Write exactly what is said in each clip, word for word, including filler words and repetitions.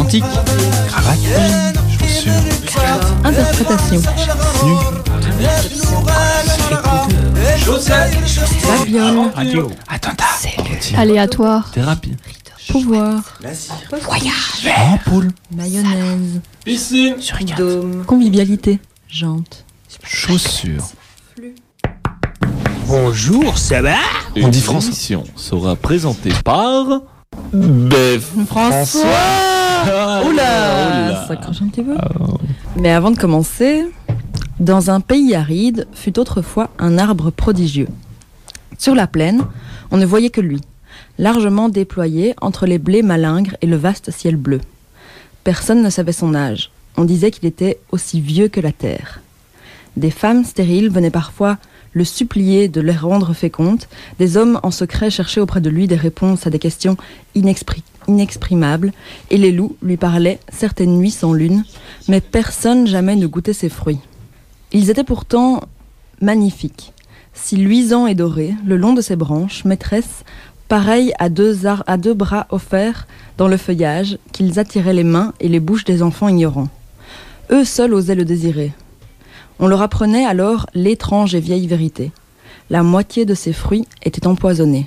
Sémantique. Cravate. Chaussures. Interprétation. Babiole. Radio. Attentat. Aléatoire. Thérapie. Pouvoir. Voyage. Ampoule. Mayonnaise. Piscine. Dôme. Convivialité. Jante. Chaussures. Bonjour, ça va? On dit François. L'émission sera présentée par Bef François. Oula, Oula. ça crache un petit peu. Mais avant de commencer, dans un pays aride fut autrefois un arbre prodigieux. Sur la plaine, on ne voyait que lui, largement déployé entre les blés malingres et le vaste ciel bleu. Personne ne savait son âge. On disait qu'il était aussi vieux que la terre. Des femmes stériles venaient parfois le supplier de les rendre fécondes. Des hommes en secret cherchaient auprès de lui des réponses à des questions inexpri- inexprimables, et les loups lui parlaient certaines nuits sans lune, mais personne jamais ne goûtait ses fruits. Ils étaient pourtant magnifiques, si luisants et dorés, le long de ses branches, maîtresses, pareilles à deux, ar- à deux bras offerts dans le feuillage, qu'ils attiraient les mains et les bouches des enfants ignorants. Eux seuls osaient le désirer. On leur apprenait alors l'étrange et vieille vérité. La moitié de ces fruits étaient empoisonnés.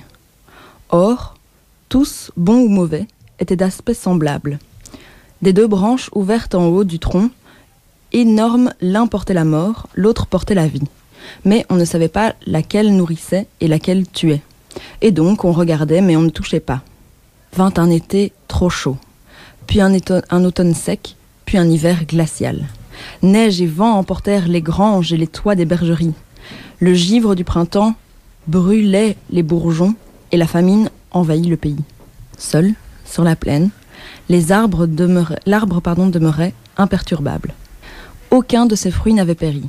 Or, tous, bons ou mauvais, étaient d'aspect semblable. Des deux branches ouvertes en haut du tronc, énormes, l'un portait la mort, l'autre portait la vie. Mais on ne savait pas laquelle nourrissait et laquelle tuait. Et donc on regardait, mais on ne touchait pas. Vint un été trop chaud, puis un, éto- un automne sec, puis un hiver glacial. Neige et vent emportèrent les granges et les toits des bergeries. Le givre du printemps brûlait les bourgeons et la famine envahit le pays. Seul, sur la plaine, les arbres demeuraient, l'arbre pardon, demeurait imperturbable. Aucun de ses fruits n'avait péri.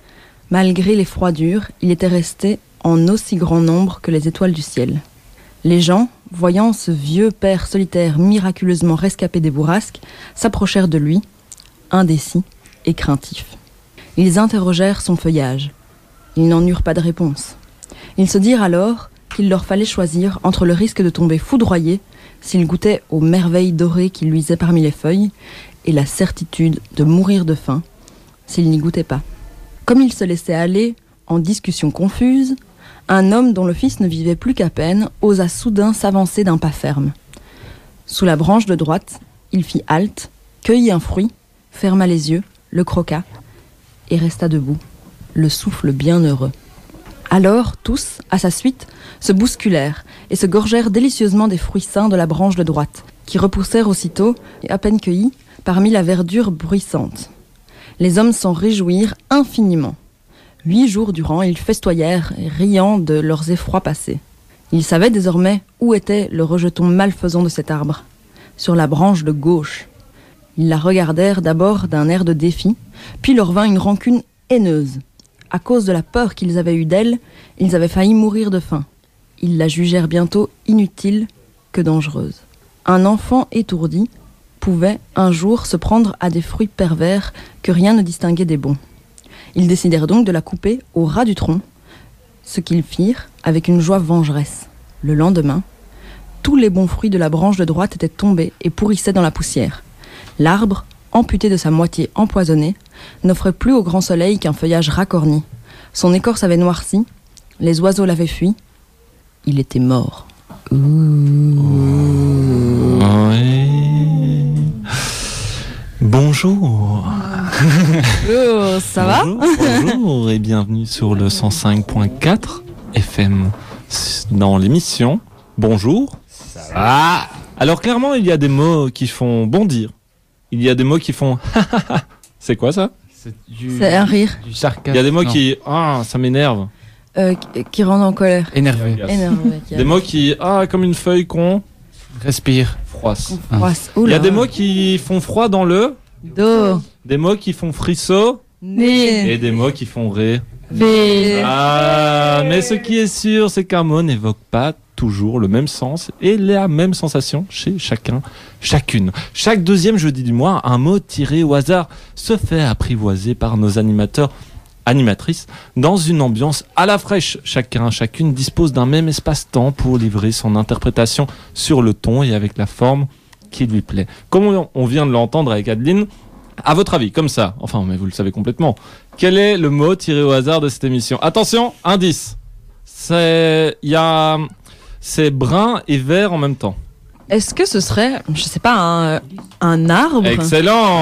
Malgré les froidures, il était resté en aussi grand nombre que les étoiles du ciel. Les gens, voyant ce vieux père solitaire miraculeusement rescapé des bourrasques, s'approchèrent de lui, indécis et craintifs. Ils interrogèrent son feuillage. Ils n'en eurent pas de réponse. Ils se dirent alors qu'il leur fallait choisir entre le risque de tomber foudroyés s'ils goûtaient aux merveilles dorées qui luisaient parmi les feuilles et la certitude de mourir de faim s'ils n'y goûtaient pas. Comme ils se laissaient aller en discussion confuse, un homme dont le fils ne vivait plus qu'à peine osa soudain s'avancer d'un pas ferme. Sous la branche de droite, il fit halte, cueillit un fruit, ferma les yeux, le croqua et resta debout, le souffle bien heureux. Alors, tous, à sa suite, se bousculèrent et se gorgèrent délicieusement des fruits sains de la branche de droite, qui repoussèrent aussitôt, et à peine cueillis, parmi la verdure bruissante. Les hommes s'en réjouirent infiniment. Huit jours durant, ils festoyèrent, riant de leurs effrois passés. Ils savaient désormais où était le rejeton malfaisant de cet arbre, sur la branche de gauche. Ils la regardèrent d'abord d'un air de défi, puis leur vint une rancune haineuse. À cause de la peur qu'ils avaient eue d'elle, ils avaient failli mourir de faim. Ils la jugèrent bientôt inutile que dangereuse. Un enfant étourdi pouvait un jour se prendre à des fruits pervers que rien ne distinguait des bons. Ils décidèrent donc de la couper au ras du tronc, ce qu'ils firent avec une joie vengeresse. Le lendemain, tous les bons fruits de la branche de droite étaient tombés et pourrissaient dans la poussière. L'arbre, amputé de sa moitié empoisonnée, n'offrait plus au grand soleil qu'un feuillage racorni. Son écorce avait noirci, les oiseaux l'avaient fui. Il était mort. Oui. Bonjour. Oh, ça va? Bonjour, bonjour et bienvenue sur le cent cinq point quatre F M dans l'émission Bonjour. Ça va? Alors clairement, il y a des mots qui font bondir. Il y a des mots qui font c'est quoi ça? C'est, du, c'est un rire. Du sarcasme. Il y a des mots non. qui ah ça m'énerve. Euh, qui, qui rendent en colère. Énervé. Énervé. Des mots qui ah comme une feuille qu'on respire. Froisse. Froisse. Il y a des mots qui font froid dans le dos. Des mots qui font frisson. Né. Et des mots qui font ré. V. Ah mais ce qui est sûr, c'est qu'un mot n'évoque pas toujours le même sens et la même sensation chez chacun, chacune. Chaque deuxième jeudi du mois, un mot tiré au hasard se fait apprivoiser par nos animateurs, animatrices, dans une ambiance à la fraîche. Chacun, chacune dispose d'un même espace-temps pour livrer son interprétation sur le ton et avec la forme qui lui plaît. Comme on, on vient de l'entendre avec Adeline, à votre avis, comme ça, enfin, mais vous le savez complètement, quel est le mot tiré au hasard de cette émission? Attention, indice. C'est, il y a, c'est brun et vert en même temps. Est-ce que ce serait, je sais pas, un, un arbre? Excellent.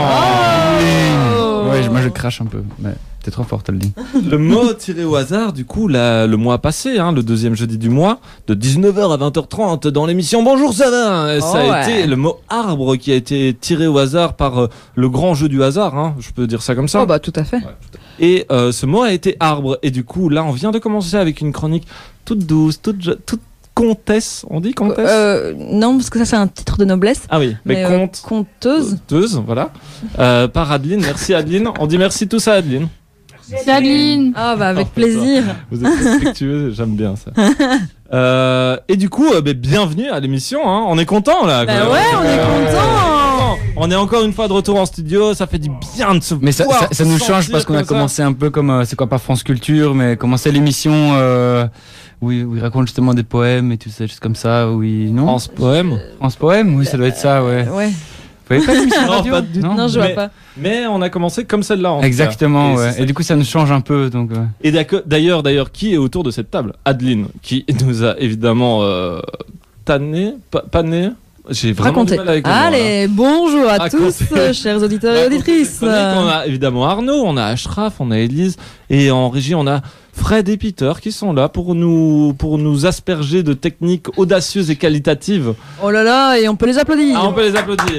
Oh Ouais, moi je crache un peu, mais t'es trop fort, te le dis. Le mot tiré au hasard, du coup, la, le mois passé, hein, le deuxième jeudi du mois, de dix-neuf heures à vingt heures trente dans l'émission Bonjour ça va. Ça Oh a ouais. été le mot arbre qui a été tiré au hasard par euh, le grand jeu du hasard, hein, je peux dire ça comme ça. Oh bah tout à fait. Et euh, ce mot a été arbre. Et du coup, là, on vient de commencer avec une chronique toute douce, toute, je- toute comtesse. On dit comtesse Euh, non, parce que ça c'est un titre de noblesse. Ah oui, mais, Mais, euh, comte. conteuse. Conteuse, voilà. Euh, par Adeline. Merci Adeline. On dit merci tous à Adeline. C'est Adeline. Ah bah avec Oh, plaisir. Vous êtes respectueux, j'aime bien ça. Euh, et du coup, euh, bah, bienvenue à l'émission. Hein. On est content là. Bah quoi. ouais, on est content. On est encore une fois de retour en studio. Ça fait du bien de se Mais ça, voir, ça, ça se nous change sentir parce qu'on a comme ça. commencé un peu comme, euh, c'est quoi, pas France Culture, mais commencer l'émission euh, où, il- où il raconte justement des poèmes et tout ça, juste comme ça, où il... Non En ce poème. France Poème, oui, ça doit être ça, ouais. Ouais. Vous voyez pas l'émission Non, radio pas du tout. Non, je vois mais- pas. Mais on a commencé comme celle-là. en tout cas. Exactement, Et ouais. c'est ça Et du coup, ça nous change un peu, donc... euh. Et d'accord- d'ailleurs, d'ailleurs, qui est autour de cette table? Adeline, qui nous a évidemment euh, tanné, pa- pané. J'ai vraiment Racontez. du mal avec le mot, là. Allez, bonjour à Racontez. tous, euh, chers auditeurs et Racontez auditrices. cette chronique. On a évidemment Arnaud, on a Ashraf, on a Élise, et en régie, on a Fred et Peter qui sont là pour nous, pour nous asperger de techniques audacieuses et qualitatives. Oh là là, et on peut les applaudir. Ah, on peut les applaudir.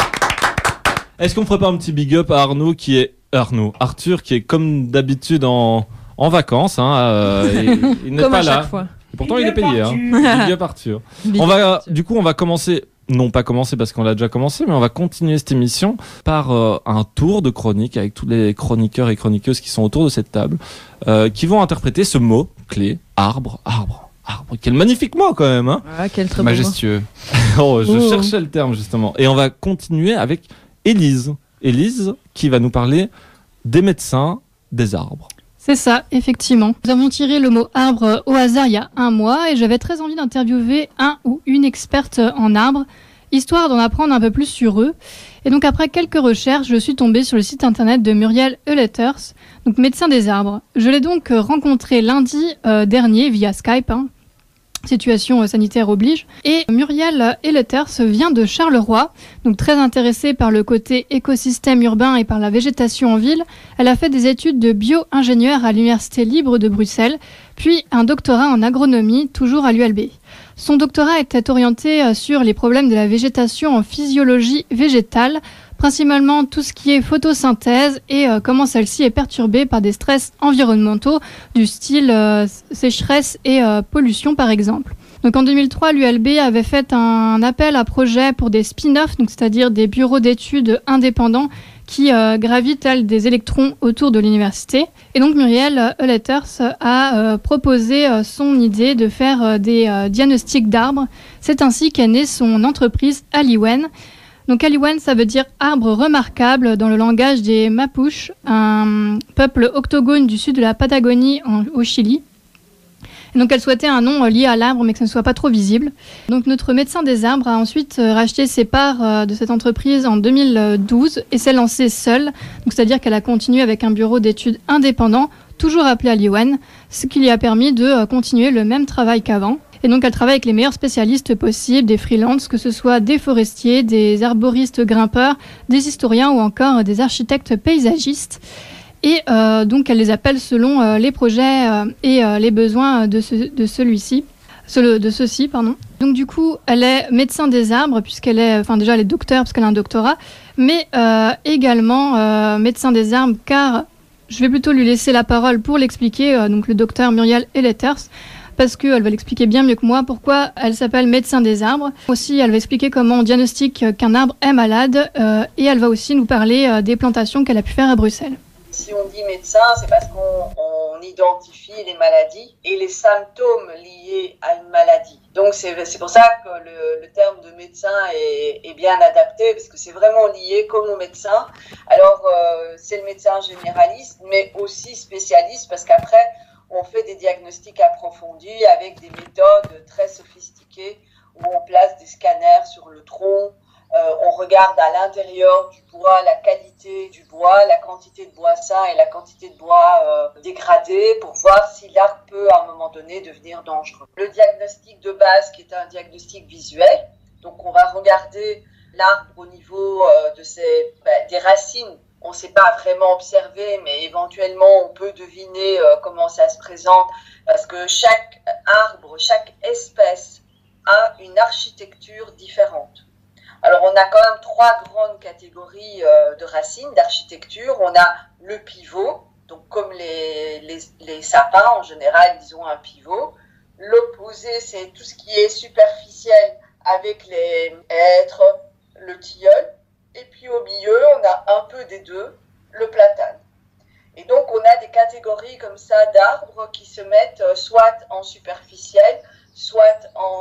Est-ce qu'on ferait pas un petit big up à Arnaud qui est Arnaud, Arthur qui est comme d'habitude en, en vacances, hein, euh, et il n'est Comme pas à là. chaque fois. Et pourtant, il est payé. Hein. Big up Arthur. Big On va, Arthur. du coup, on va commencer, non pas commencer parce qu'on l'a déjà commencé, mais on va continuer cette émission par euh, un tour de chronique avec tous les chroniqueurs et chroniqueuses qui sont autour de cette table, euh, qui vont interpréter ce mot clé, arbre, arbre, arbre. Quel magnifique mot quand même. Hein. Ah, quel très beau mot. Majestueux. Oh, je Oh. cherchais le terme justement. Et on va continuer avec Élise. Élise qui va nous parler des médecins des arbres. C'est ça, effectivement. Nous avons tiré le mot arbre au hasard il y a un mois et j'avais très envie d'interviewer un ou une experte en arbres, histoire d'en apprendre un peu plus sur eux. Et donc après quelques recherches, je suis tombée sur le site internet de Muriel Euleters, donc médecin des arbres. Je l'ai donc rencontré lundi euh, dernier via Skype, hein. Situation euh, sanitaire oblige. Et Muriel Euleters vient de Charleroi, donc très intéressée par le côté écosystème urbain et par la végétation en ville. Elle a fait des études de bio-ingénieur à l'Université libre de Bruxelles, puis un doctorat en agronomie, toujours à l'U L B. Son doctorat était orienté euh, sur les problèmes de la végétation en physiologie végétale, principalement tout ce qui est photosynthèse et euh, comment celle-ci est perturbée par des stress environnementaux du style euh, sécheresse et euh, pollution par exemple. Donc en deux mille trois, l'U L B avait fait un appel à projet pour des spin-offs, donc c'est-à-dire des bureaux d'études indépendants qui euh, gravitent tels des électrons autour de l'université. Et donc Muriel Euleters a euh, proposé euh, son idée de faire euh, des euh, diagnostics d'arbres. C'est ainsi qu'est née son entreprise Aliwen. Donc Aliwen, ça veut dire arbre remarquable dans le langage des Mapuches, un peuple octogone du sud de la Patagonie en- au Chili. Et donc elle souhaitait un nom euh, lié à l'arbre mais que ça ne soit pas trop visible. Donc notre médecin des arbres a ensuite euh, racheté ses parts euh, de cette entreprise en deux mille douze et s'est lancée seule. Donc c'est-à-dire qu'elle a continué avec un bureau d'études indépendant, toujours appelé Aliwen, ce qui lui a permis de euh, continuer le même travail qu'avant. Et donc, elle travaille avec les meilleurs spécialistes possibles, des freelances, que ce soit des forestiers, des arboristes grimpeurs, des historiens ou encore des architectes paysagistes. Et euh, donc, elle les appelle selon euh, les projets euh, et euh, les besoins de, ce, de celui-ci. Ce, de ceux-ci, pardon. Donc, du coup, elle est médecin des arbres, puisqu'elle est, enfin, déjà, elle est docteur, parce qu'elle a un doctorat, mais euh, également euh, médecin des arbres, car je vais plutôt lui laisser la parole pour l'expliquer, euh, donc le docteur Muriel Euleters, parce qu'elle va l'expliquer bien mieux que moi pourquoi elle s'appelle médecin des arbres. Aussi, elle va expliquer comment on diagnostique qu'un arbre est malade euh, et elle va aussi nous parler euh, des plantations qu'elle a pu faire à Bruxelles. Si on dit médecin, c'est parce qu'on on identifie les maladies et les symptômes liés à une maladie. Donc c'est, c'est pour ça que le, le terme de médecin est, est bien adapté, parce que c'est vraiment lié comme au médecin. Alors euh, c'est le médecin généraliste, mais aussi spécialiste, parce qu'après, on fait des diagnostics approfondis avec des méthodes très sophistiquées où on place des scanners sur le tronc, euh, regarde à l'intérieur du bois la qualité du bois, la quantité de bois sain et la quantité de bois euh, dégradé pour voir si l'arbre peut à un moment donné devenir dangereux. Le diagnostic de base qui est un diagnostic visuel, donc on va regarder l'arbre au niveau euh, de ses, ben, des racines. On ne sait pas vraiment observer, mais éventuellement on peut deviner euh, comment ça se présente parce que chaque arbre, chaque espèce a une architecture différente. Alors, on a quand même trois grandes catégories euh, de racines, d'architecture. On a le pivot, donc comme les, les, les sapins, en général, ils ont un pivot. L'opposé, c'est tout ce qui est superficiel avec les hêtres, le tilleul. Et puis au milieu, on a un peu des deux, le platane. Et donc, on a des catégories comme ça d'arbres qui se mettent soit en superficiel, soit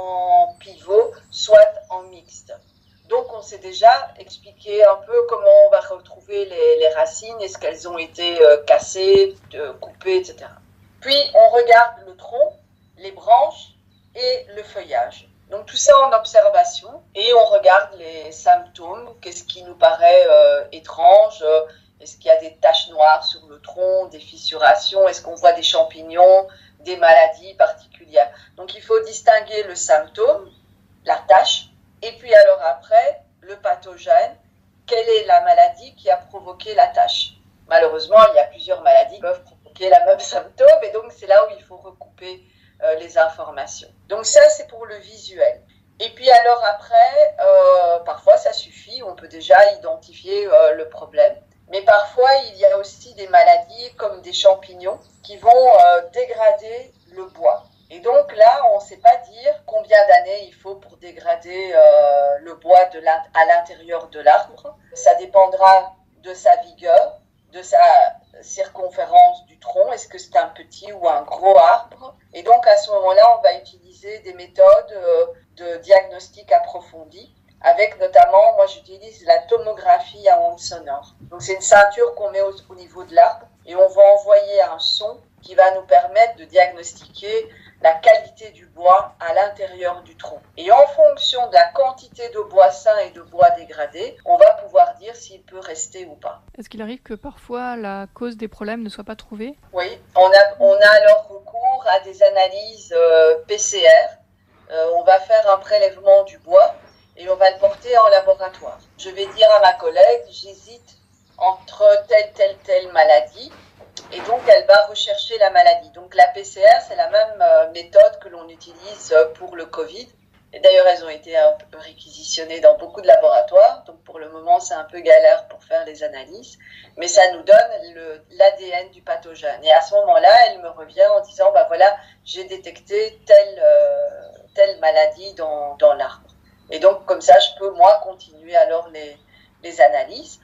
en pivot, soit en mixte. Donc, on s'est déjà expliqué un peu comment on va retrouver les, les racines, est-ce qu'elles ont été euh, cassées, euh, coupées, et cetera. Puis, on regarde le tronc, les branches et le feuillage. Donc, tout ça en observation et on regarde les symptômes, qu'est-ce qui nous paraît euh, étrange, euh, est-ce qu'il y a des taches noires sur le tronc, des fissurations, est-ce qu'on voit des champignons, des maladies particulières. Donc, il faut distinguer le symptôme, la tache, et puis alors après, le pathogène, quelle est la maladie qui a provoqué la tache. Malheureusement, il y a plusieurs maladies qui peuvent provoquer la même symptôme, et donc c'est là où il faut recouper euh, les informations. Donc ça, c'est pour le visuel. Et puis alors après, euh, parfois ça suffit, on peut déjà identifier euh, le problème. Mais parfois, il y a aussi des maladies comme des champignons qui vont euh, dégrader le bois. Et donc là, on ne sait pas dire combien d'années il faut pour dégrader euh, le bois de l'in- à l'intérieur de l'arbre. Ça dépendra de sa vigueur, de sa circonférence du tronc. Est-ce que c'est un petit ou un gros arbre? Et donc à ce moment-là, on va utiliser des méthodes euh, de diagnostic approfondi. Avec notamment, moi j'utilise la tomographie à ondes sonores. Donc c'est une ceinture qu'on met au, au niveau de l'arbre et on va envoyer un son qui va nous permettre de diagnostiquer la qualité du bois à l'intérieur du tronc. Et en fonction de la quantité de bois sain et de bois dégradé, on va pouvoir dire s'il peut rester ou pas. Est-ce qu'il arrive que parfois la cause des problèmes ne soit pas trouvée? Oui, on a, on a alors recours à des analyses euh, P C R. Euh, on va faire un prélèvement du bois et on va le porter en laboratoire. Je vais dire à ma collègue, j'hésite entre telle, telle, telle maladie. Et donc, elle va rechercher la maladie. Donc, la P C R, c'est la même euh, méthode que l'on utilise pour le Covid. Et d'ailleurs, elles ont été un peu réquisitionnées dans beaucoup de laboratoires. Donc, pour le moment, c'est un peu galère pour faire les analyses. Mais ça nous donne le, l'A D N du pathogène. Et à ce moment-là, elle me revient en disant, bah voilà, j'ai détecté telle, euh, telle maladie dans, dans l'arbre. Et donc, comme ça, je peux, moi, continuer alors les, les analyses.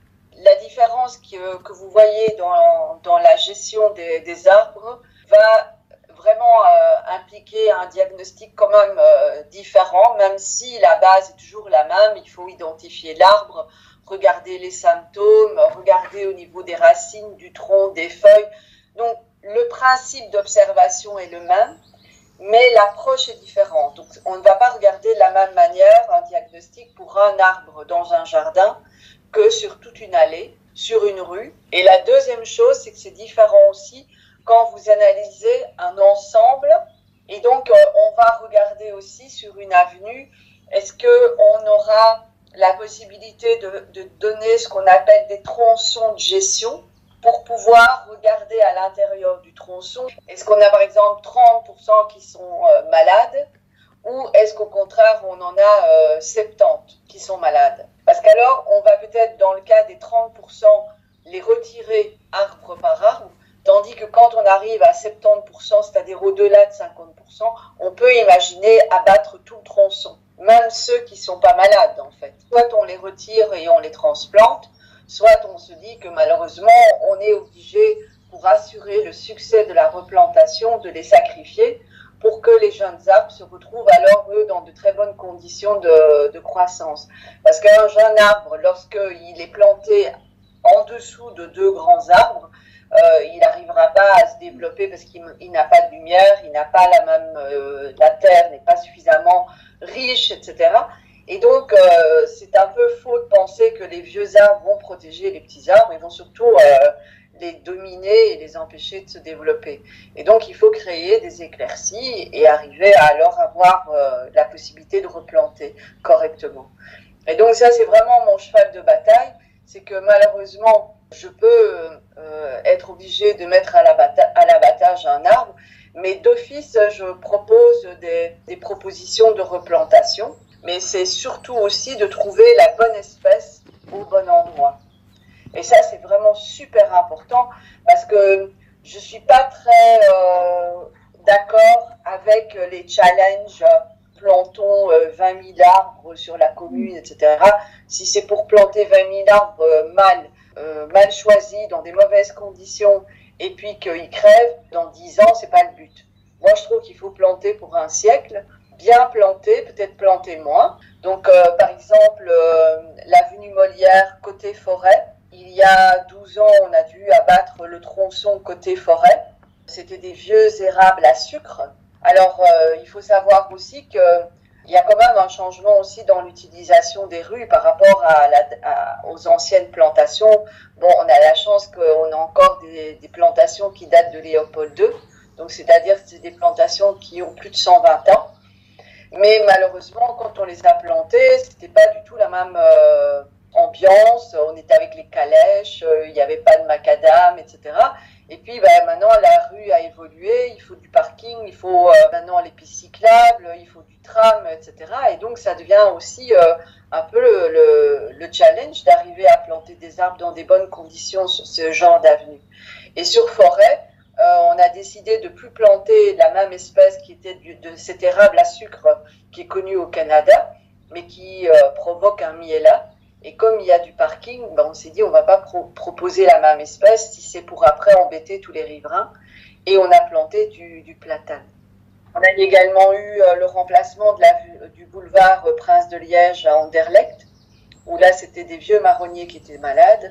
La différence que, que vous voyez dans, dans la gestion des, des arbres va vraiment euh, impliquer un diagnostic quand même euh, différent, même si la base est toujours la même. Il faut identifier l'arbre, regarder les symptômes, regarder au niveau des racines, du tronc, des feuilles. Donc, le principe d'observation est le même, mais l'approche est différente. Donc, on ne va pas regarder de la même manière un diagnostic pour un arbre dans un jardin que sur toute une allée, sur une rue. Et la deuxième chose, c'est que c'est différent aussi quand vous analysez un ensemble. Et donc, euh, on va regarder aussi sur une avenue, est-ce qu'on aura la possibilité de, de donner ce qu'on appelle des tronçons de gestion pour pouvoir regarder à l'intérieur du tronçon. Est-ce qu'on a par exemple trente pour cent qui sont euh, malades ou est-ce qu'au contraire, on en a euh, soixante-dix qui sont malades? Parce qu'alors, on va peut-être, dans le cas des trente pour cent, les retirer arbre par arbre, tandis que quand on arrive à soixante-dix pour cent, c'est-à-dire au-delà de cinquante pour cent, on peut imaginer abattre tout le tronçon, même ceux qui ne sont pas malades, en fait. Soit on les retire et on les transplante, soit on se dit que malheureusement, on est obligé, pour assurer le succès de la replantation, de les sacrifier, pour que les jeunes arbres se retrouvent alors, eux, dans de très bonnes conditions de, de croissance. Parce qu'un jeune arbre, lorsqu'il est planté en dessous de deux grands arbres, euh, il n'arrivera pas à se développer parce qu'il il n'a pas de lumière, il n'a pas la même, euh, la terre n'est pas suffisamment riche, et cetera. Et donc, euh, c'est un peu faux de penser que les vieux arbres vont protéger les petits arbres, ils vont surtout euh, les dominer et les empêcher de se développer. Et donc, il faut créer des éclaircies et arriver à alors avoir euh, la possibilité de replanter correctement. Et donc, ça, c'est vraiment mon cheval de bataille, c'est que malheureusement, je peux euh, être obligée de mettre à l'abattage, à l'abattage un arbre, mais d'office, je propose des, des propositions de replantation. Mais c'est surtout aussi de trouver la bonne espèce au bon endroit. Et ça, c'est vraiment super important parce que je suis pas très euh, d'accord avec les challenges plantons euh, vingt mille arbres sur la commune, et cetera. Si c'est pour planter vingt mille arbres euh, mal, euh, mal choisis, dans des mauvaises conditions, et puis qu'ils crèvent, dans dix ans, c'est pas le but. Moi, je trouve qu'il faut planter pour un siècle, bien planter, peut-être planter moins. Donc, euh, par exemple, euh, l'avenue Molière, côté forêt, il y a douze ans, on a dû abattre le tronçon côté forêt. C'était des vieux érables à sucre. Alors, euh, il faut savoir aussi qu'il y a quand même un changement aussi dans l'utilisation des rues par rapport à la, à, aux anciennes plantations. Bon, on a la chance qu'on a encore des, des plantations qui datent de Léopold deux. Donc, c'est-à-dire que c'est des plantations qui ont plus de cent vingt ans. Mais malheureusement, quand on les a plantées, c'était pas du tout la même euh, ambiance. On était avec les calèches, euh, il n'y avait pas de macadam, et cetera. Et puis ben, maintenant, la rue a évolué, il faut du parking, il faut euh, maintenant les pistes cyclables, il faut du tram, et cetera. Et donc, ça devient aussi euh, un peu le, le, le challenge d'arriver à planter des arbres dans des bonnes conditions sur ce genre d'avenue. Et sur forêt, Euh, on a décidé de plus planter la même espèce qui était du, de cet érable à sucre qui est connu au Canada, mais qui euh, provoque un miella. Et comme il y a du parking, ben on s'est dit on va pas pro- proposer la même espèce si c'est pour après embêter tous les riverains. Et on a planté du, du platane. On a également eu euh, le remplacement de la, du boulevard euh, Prince de Liège à Anderlecht, où là c'était des vieux marronniers qui étaient malades,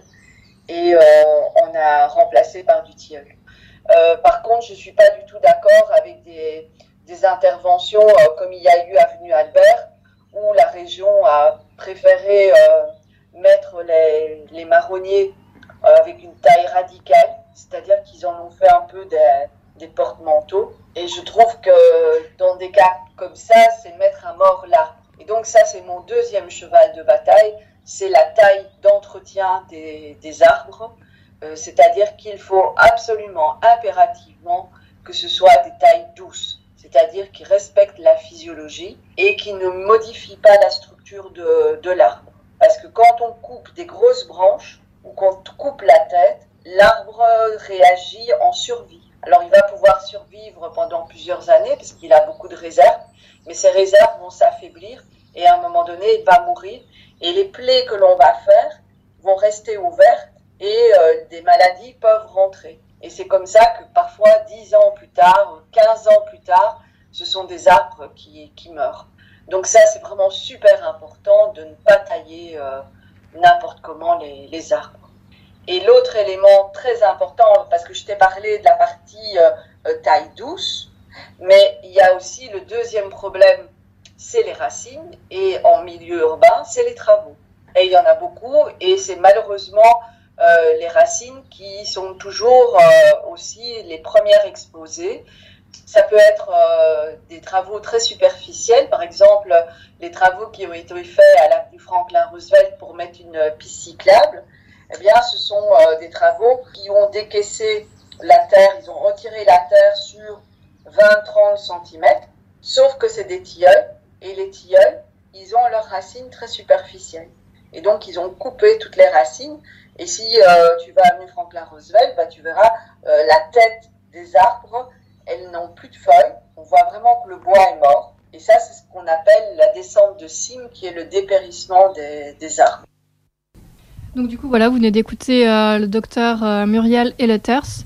et euh, on a remplacé par du tilleul. Euh, par contre, je ne suis pas du tout d'accord avec des, des interventions euh, comme il y a eu avenue Albert, où la région a préféré euh, mettre les, les marronniers euh, avec une taille radicale, c'est-à-dire qu'ils en ont fait un peu des, des porte-manteaux. Et je trouve que dans des cas comme ça, c'est mettre à mort l'arbre. Et donc ça, c'est mon deuxième cheval de bataille, c'est la taille d'entretien des, des arbres. Euh, c'est-à-dire qu'il faut absolument, impérativement, que ce soit des tailles douces, c'est-à-dire qui respectent la physiologie et qui ne modifient pas la structure de, de l'arbre. Parce que quand on coupe des grosses branches ou qu'on coupe la tête, l'arbre réagit en survie. Alors il va pouvoir survivre pendant plusieurs années parce qu'il a beaucoup de réserves, mais ces réserves vont s'affaiblir et à un moment donné, il va mourir. Et les plaies que l'on va faire vont rester ouvertes et euh, des maladies peuvent rentrer. Et c'est comme ça que parfois, dix ans plus tard, quinze ans plus tard, ce sont des arbres qui, qui meurent. Donc ça, c'est vraiment super important de ne pas tailler euh, n'importe comment les, les arbres. Et l'autre élément très important, parce que je t'ai parlé de la partie euh, euh, taille douce, mais il y a aussi le deuxième problème, c'est les racines, et en milieu urbain, c'est les travaux. Et il y en a beaucoup, et c'est malheureusement Euh, les racines qui sont toujours euh, aussi les premières exposées. Ça peut être euh, des travaux très superficiels, par exemple les travaux qui ont été faits à l'avenue Franklin Roosevelt pour mettre une piste cyclable. Eh bien, ce sont euh, des travaux qui ont décaissé la terre, ils ont retiré la terre sur vingt à trente centimètres, sauf que c'est des tilleuls, et les tilleuls, ils ont leurs racines très superficielles. Et donc, ils ont coupé toutes les racines. Et si euh, tu vas à l'avenue Franklin Roosevelt, bah, tu verras euh, la tête des arbres, elles n'ont plus de feuilles. On voit vraiment que le bois est mort. Et ça, c'est ce qu'on appelle la descente de cime, qui est le dépérissement des, des arbres. Donc du coup, voilà, vous venez d'écouter euh, le docteur euh, Muriel Elleters.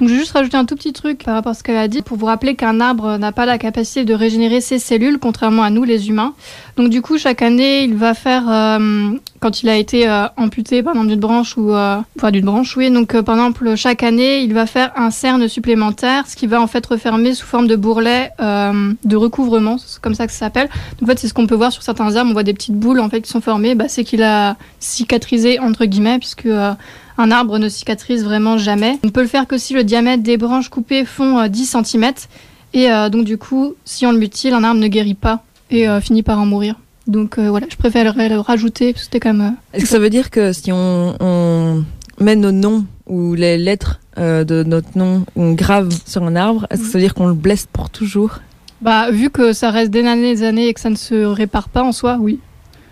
Donc je vais juste rajouter un tout petit truc par rapport à ce qu'elle a dit pour vous rappeler qu'un arbre n'a pas la capacité de régénérer ses cellules, contrairement à nous les humains. Donc du coup, chaque année, il va faire, euh, quand il a été euh, amputé par exemple d'une branche ou euh, enfin d'une branche, oui. Donc euh, par exemple, chaque année, il va faire un cerne supplémentaire, ce qui va en fait refermer sous forme de bourrelet euh, de recouvrement, c'est comme ça que ça s'appelle. Donc, en fait, c'est ce qu'on peut voir sur certains arbres. On voit des petites boules en fait qui sont formées. Bah, c'est qu'il a cicatrisé entre guillemets, puisque euh, un arbre ne cicatrise vraiment jamais. On peut le faire que si le diamètre des branches coupées font euh, dix centimètres. Et euh, donc du coup, si on le mutile, un arbre ne guérit pas et euh, finit par en mourir. Donc euh, voilà, je préférerais le rajouter parce que c'était quand même... Euh... Est-ce que ça veut dire que si on, on met nos noms ou les lettres euh, de notre nom, on grave sur un arbre, est-ce que ça veut dire qu'on le blesse pour toujours ? Bah, vu que ça reste des années et des années et que ça ne se répare pas en soi, oui.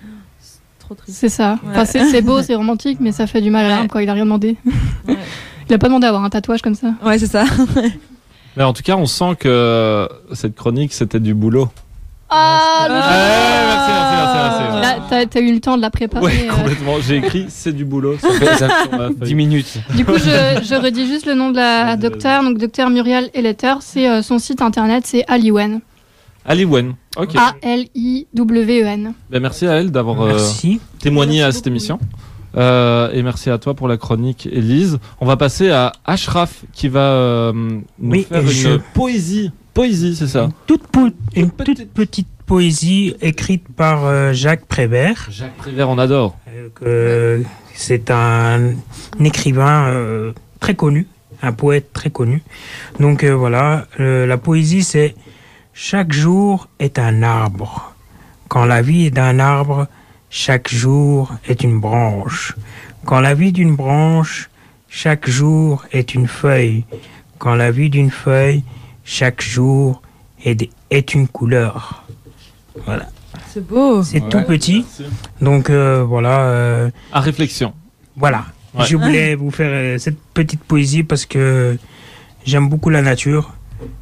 C'est trop triste. C'est ça. Ouais. Enfin, c'est, c'est beau, c'est romantique, mais ça fait du mal à l'arbre, quoi. Il a rien demandé. Ouais. Il a pas demandé à avoir un tatouage comme ça. Ouais, c'est ça. Mais en tout cas, on sent que cette chronique, c'était du boulot. Ah, le Ouais, merci, merci, merci, merci. Là, t'as, t'as eu le temps de la préparer. Ouais, euh. complètement. J'ai écrit c'est du boulot. Ça fait ça sur ma feuille. dix minutes. Du coup, je, je redis juste le nom de la Vas-y, docteure. Donc, docteur Muriel Elleter, c'est euh, son site internet, c'est Aliwen. Aliwen. Ok. A L I W E N. Ben, merci à elle d'avoir euh, Merci. témoigné Merci à cette beaucoup. émission. Euh, et merci à toi pour la chronique, Élise. On va passer à Ashraf qui va euh, nous Oui, faire une je- poésie. Poésie, c'est ça. Une toute, po- une petite- toute petite poésie écrite par euh, Jacques Prévert. Jacques Prévert, on adore. Euh, que c'est un, un écrivain euh, très connu, un poète très connu. Donc euh, voilà, euh, la poésie c'est « Chaque jour est un arbre. Quand la vie est d'un arbre, chaque jour est une branche. Quand la vie d'une branche, chaque jour est une feuille. Quand la vie d'une feuille, chaque jour est, des- est une couleur. » Voilà, C'est beau. c'est Ouais, tout petit. merci. Donc euh, voilà, euh, À réflexion. voilà. Ouais. Je voulais vous faire euh, cette petite poésie parce que j'aime beaucoup la nature.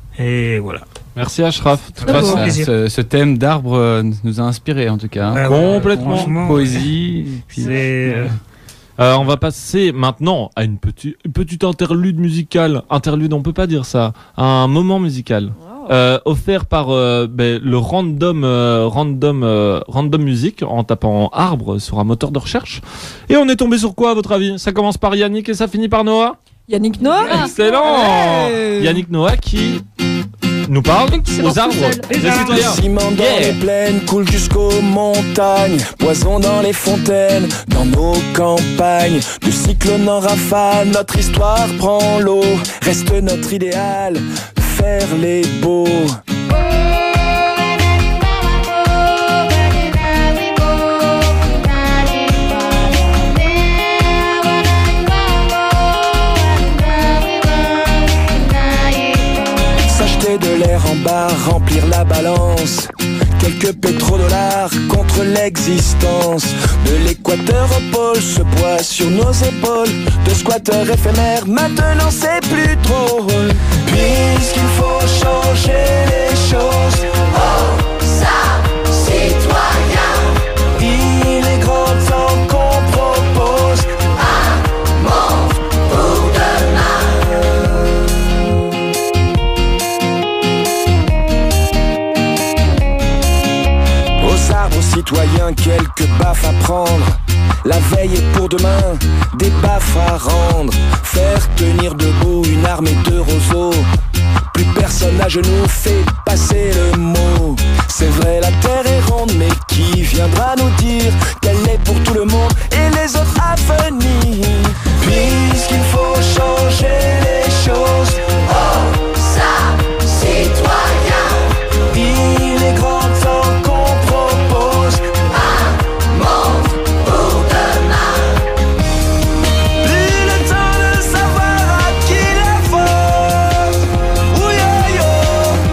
Et voilà. Merci Ashraf. De toute Très façon, beau. plaisir. Ce, ce thème d'arbre euh, nous a inspiré en tout cas. hein. Ouais, complètement. franchement, Poésie. puis- C'est euh, Euh, on va passer maintenant à une petite, une petite interlude musicale. Interlude, on peut pas dire ça. Un moment musical. Euh, offert par euh, ben, le random euh, random euh, random music en tapant arbre sur un moteur de recherche. Et on est tombé sur quoi à votre avis? Ça commence par Yannick et ça finit par Noah. Yannick Noah. Excellent. Ouais. Yannick Noah qui nous parle Qui se lance aux arbres. tout seul. Les Les arbres. citoyens. Ciment dans Yeah. les plaines coule jusqu'aux montagnes, poison dans les fontaines, dans nos campagnes, de cyclone en rafale, notre histoire prend l'eau, reste notre idéal, faire les beaux. S'acheter de l'air en barre, remplir la balance. Quelques pétrodollars contre l'existence. De l'équateur au pôle, ce poids sur nos épaules. De squatteurs éphémères, maintenant c'est plus drôle. Puisqu'il faut changer les choses. Oh, ça, citoyen. Il est grand temps qu'on propose un monde pour Aux arbres, aux citoyens, quelques baffes à prendre. La veille est pour demain, des baffes à rendre. Faire tenir debout une armée de roseaux. Plus personne à genoux fait passer le mot. C'est vrai, la terre est ronde, mais qui viendra nous dire qu'elle est pour tout le monde et les autres à venir? Puisqu'il faut changer les choses. Oh, ça, citoyen. Il est grand temps qu'on propose un monde pour demain. Plus le temps de savoir à qui la faute. Oui, yo,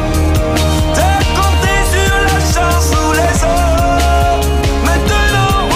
yo. De compter sur la chance ou les autres. Maintenant,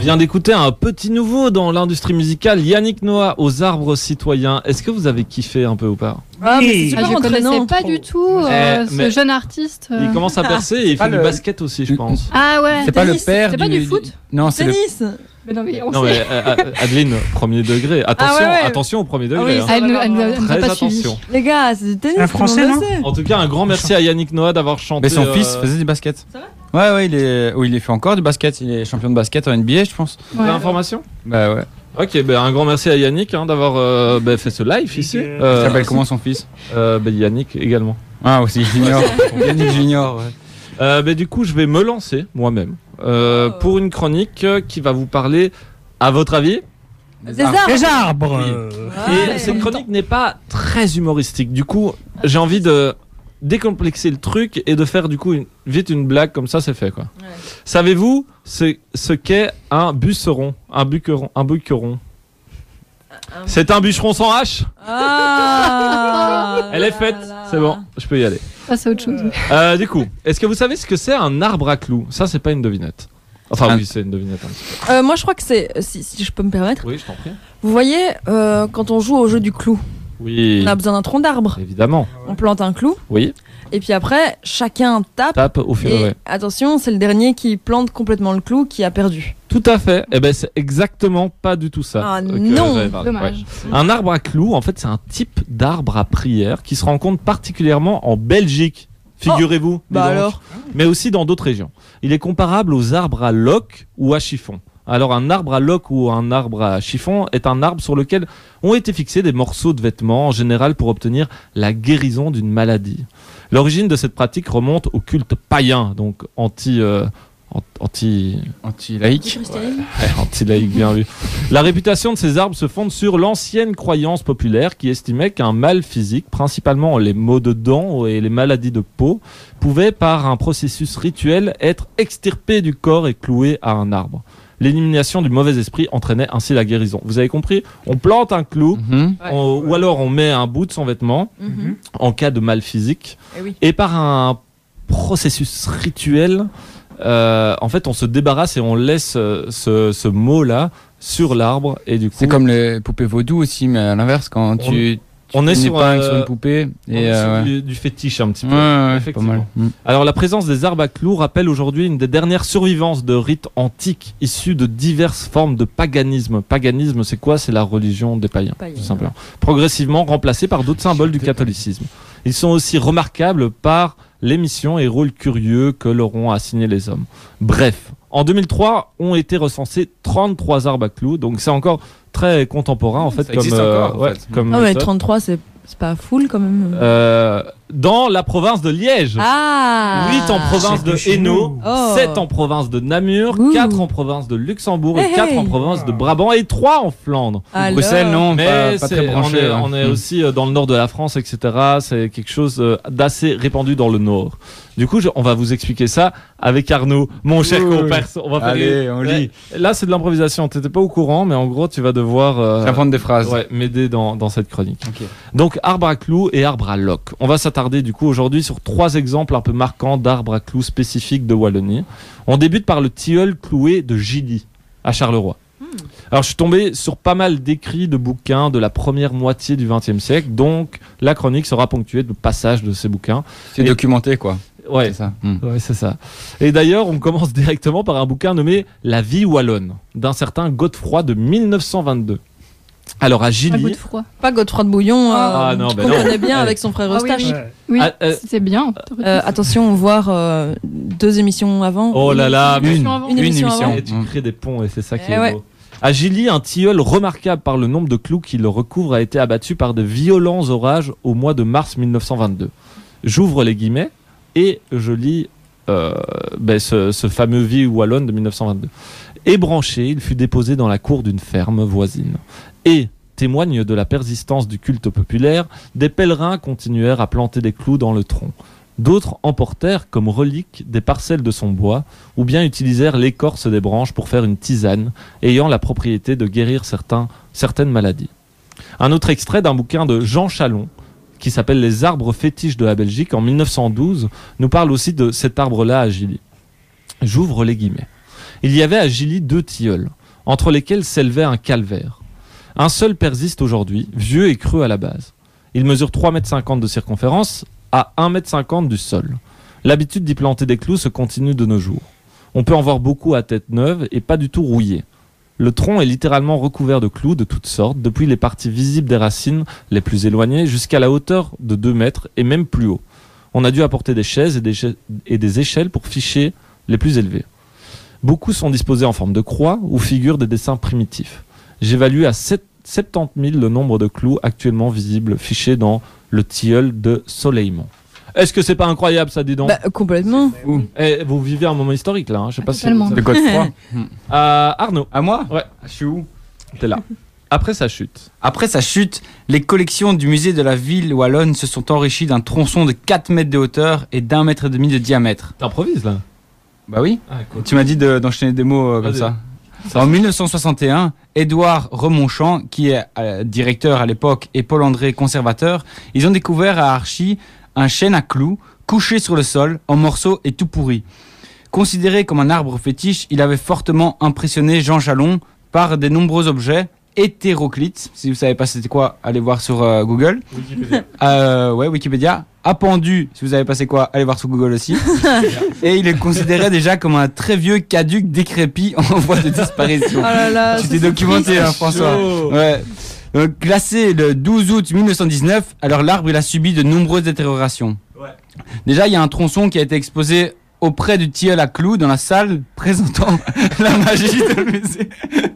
vient d'écouter un petit nouveau dans l'industrie musicale, Yannick Noah aux arbres citoyens. Est-ce que vous avez kiffé un peu ou pas? Ah, mais c'est Oui. super Ah, je entraînant. connaissais pas du tout euh, Eh, ce mais- jeune artiste. euh. Il commence à percer et il pas fait du le- basket aussi, je pense. Ah ouais. C'est pas le tennis, père c'est du... pas du foot Non, c'est le... Tennis. Mais non, mais on Non sait. mais euh, euh, Adeline, premier degré. Attention, Ah ouais, ouais. attention au premier Ah degré. oui, hein. ça- Elle ne elle ne- elle ne nous a Très pas suivi. attention. Les gars, c'est du tennis. Un tout le monde Français, le non sait. En tout cas, un grand merci à Yannick Noah d'avoir chanté. Mais son euh, fils faisait du basket. C'est vrai Ouais, ouais, il est... Oui, il fait encore du basket. Il est champion de basket en N B A, je pense. de Ouais. l'information. Bah ouais. Ok, ben un grand merci à Yannick hein, d'avoir euh, ben, fait ce live ici. Euh, Il Euh, s'appelle comment son fils? euh, ben, Yannick également. Ah, aussi, Junior. Yannick Junior, ouais. Euh, ben, du coup, je vais me lancer moi-même euh, Oh. pour une chronique euh, qui va vous parler, à votre avis. Des arbres. Les arbres. Oui. euh, Ouais. Et cette chronique n'est pas très humoristique. Du coup, j'ai envie de décomplexer le truc et de faire du coup une- vite une blague comme ça, c'est fait quoi. Ouais. Savez-vous ce, ce qu'est un busseron, un buqueron, un buqueron C'est un bûcheron sans H. Ah. Elle est faite, c'est bon, je peux y aller. Ça, c'est autre chose. Euh, du coup, est-ce que vous savez ce que c'est un arbre à clous? Ça, c'est pas une devinette. Enfin, Un- oui, c'est une devinette un petit peu. Euh, moi, je crois que c'est, si, si je peux me permettre, Oui, je t'en prie. vous voyez, euh, quand on joue au jeu du clou, Oui, on a besoin d'un tronc d'arbre. évidemment. On plante un clou, Oui, et puis après, chacun tape. tape au fil. Et ouais. attention, c'est le dernier qui plante complètement le clou qui a perdu. Tout à fait. Eh ben, c'est exactement pas du tout ça. Ah, euh, que non. j'avais parlé. Dommage. Ouais. Un arbre à clous, en fait, c'est un type d'arbre à prière qui se rencontre particulièrement en Belgique. Figurez-vous. dis Bah donc. alors. Mais aussi dans d'autres régions. Il est comparable aux arbres à loques ou à chiffon. Alors un arbre à loques ou un arbre à chiffon est un arbre sur lequel ont été fixés des morceaux de vêtements, en général pour obtenir la guérison d'une maladie. L'origine de cette pratique remonte au culte païen, donc anti... euh, an- anti... Anti-laïque. Ouais, anti-laïque, bien vu. La réputation de ces arbres se fonde sur l'ancienne croyance populaire qui estimait qu'un mal physique, principalement les maux de dents et les maladies de peau, pouvait par un processus rituel être extirpé du corps et cloué à un arbre. L'élimination du mauvais esprit entraînait ainsi la guérison. Vous avez compris? On plante un clou, Mhm. Ouais. on- ou alors on met un bout de son vêtement Mhm. en cas de mal physique, Eh oui. et par un processus rituel, euh, en fait, on se débarrasse et on laisse euh, ce, ce mot-là sur l'arbre. Et du coup, C'est comme les poupées vaudou aussi, mais à l'inverse, quand tu, tu on est fais une sur, épingle euh, sur une poupée. on Et est sur euh, ouais. du, du fétiche un petit Ouais, peu. ouais, ouais, c'est pas Effectivement. mal. Mm. Alors, la présence des arbres à clous rappelle aujourd'hui une des dernières survivances de rites antiques issus de diverses formes de paganisme. Paganisme, c'est quoi? C'est la religion des païens, Païens. tout simplement. Progressivement remplacés par d'autres symboles du catholicisme. Ils sont aussi remarquables par les missions et rôles curieux que leur ont assignés les hommes. Bref, en deux mille trois, ont été recensés trente-trois arbres à clous, donc c'est encore très contemporain en fait. Ça comme, existe euh, encore, en ouais, fait. comme Non, mais méthode. trente-trois, c'est c'est pas full quand même. Euh, dans la province de Liège. Ah huit en province C'est de de chez Hainaut, nous. Oh. sept en province de Namur, Ouh. quatre en province de Luxembourg et Hey, quatre hey. en province de Brabant et trois en Flandre. Alors. Bruxelles, non, Mais pas, pas c'est- très branché. on est, ouais. on est Mm. aussi euh, dans le nord de la France, et cetera. C'est quelque chose euh, d'assez répandu dans le nord. Du coup, je- on va vous expliquer ça avec Arnaud, mon cher Oui. comparse. On va faire Allez, on Ouais. lit. Là, c'est de l'improvisation. T'étais pas au courant, mais en gros, tu vas devoir euh, J'apprends des phrases. ouais, m'aider dans, dans cette chronique. Ok. Donc, arbre à clous et arbre à loques. On va s'attarder du coup aujourd'hui sur trois exemples un peu marquants d'arbres à clous spécifiques de Wallonie. On débute par le tilleul cloué de Gilly, à Charleroi. Alors, je suis tombé sur pas mal d'écrits de bouquins de la première moitié du vingtième siècle, donc la chronique sera ponctuée de passages de ces bouquins. C'est Et- documenté, quoi. Ouais, C'est ça. Mm. ouais, c'est ça. Et d'ailleurs, on commence directement par un bouquin nommé La vie wallonne, d'un certain Godefroy de mille neuf cent vingt-deux. Alors, à Un goût Gilly, de froid. Pas Godefroy de Bouillon, euh, Ah, non, bah qu'on non. connaît bien Allez. avec son frère Ah oui, Eustache. oui. Ouais. Oui, Ah, euh, c'était bien. Euh, attention, voir euh, deux émissions avant. oh là là, Une mais émission avant. Une émission émission. avant. et tu crées des ponts et c'est ça qui Eh est ouais. beau. À Gilly, un tilleul remarquable par le nombre de clous qui le recouvre a été abattu par de violents orages au mois de mars mille neuf cent vingt-deux. J'ouvre les guillemets et je lis euh, ben, ce, ce fameux Vie wallonne de mille neuf cent vingt-deux. Ébranché, il fut déposé dans la cour d'une ferme voisine. Et, témoigne de la persistance du culte populaire, des pèlerins continuèrent à planter des clous dans le tronc. D'autres emportèrent comme relique des parcelles de son bois, ou bien utilisèrent l'écorce des branches pour faire une tisane, ayant la propriété de guérir certains, certaines maladies. Un autre extrait d'un bouquin de Jean Chalon, qui s'appelle Les arbres fétiches de la Belgique, en mille neuf cent douze, nous parle aussi de cet arbre-là à Gilly. J'ouvre les guillemets. Il y avait à Gilly deux tilleuls, entre lesquels s'élevait un calvaire. Un seul persiste aujourd'hui, vieux et creux à la base. Il mesure trois mètres cinquante de circonférence à un mètre cinquante du sol. L'habitude d'y planter des clous se continue de nos jours. On peut en voir beaucoup à tête neuve et pas du tout rouillé. Le tronc est littéralement recouvert de clous de toutes sortes, depuis les parties visibles des racines les plus éloignées jusqu'à la hauteur de deux mètres et même plus haut. On a dû apporter des chaises et des, cha- et des échelles pour ficher les plus élevés. Beaucoup sont disposés en forme de croix ou figurent des dessins primitifs. J'évalue à soixante-dix mille le nombre de clous actuellement visibles fichés dans le tilleul de Soleilmont. Est-ce que c'est pas incroyable ça, dis donc? Bah, complètement. Eh, vous vivez un moment historique là, hein. Je sais pas Totalement. si De Godefroy. Euh, Arnaud, À moi? Ouais. Je suis où? t'es là. Après sa chute. Après sa chute, les collections du musée de la ville wallonne se sont enrichies d'un tronçon de quatre mètres de hauteur et d'un mètre et demi de diamètre. T'improvises là? Bah oui. Ah, cool. Tu m'as dit de- d'enchaîner des mots euh, comme Vas-y. ça. En mille neuf cent soixante et un, Édouard Remonchamp, qui est euh, directeur à l'époque, et Paul-André conservateur, ils ont découvert à Archy un chêne à clous, couché sur le sol, en morceaux et tout pourri. Considéré comme un arbre fétiche, il avait fortement impressionné Jean Chalon par de nombreux objets hétéroclites. Si vous savez pas c'était quoi, allez voir sur euh, Google. Wikipédia. Euh, ouais, Wikipédia. Appendu, si vous savez pas c'est quoi, allez voir sur Google aussi. Et il est considéré déjà comme un très vieux caduc décrépit en voie de disparition. Oh là là. Tu t'es c'est documenté, hein, François. Chaud. Ouais. Donc, classé le douze août mille neuf cent dix-neuf, alors l'arbre il a subi de nombreuses détériorations. Ouais. Déjà, il y a un tronçon qui a été exposé auprès du tilleul à clous dans la salle présentant la magie de musée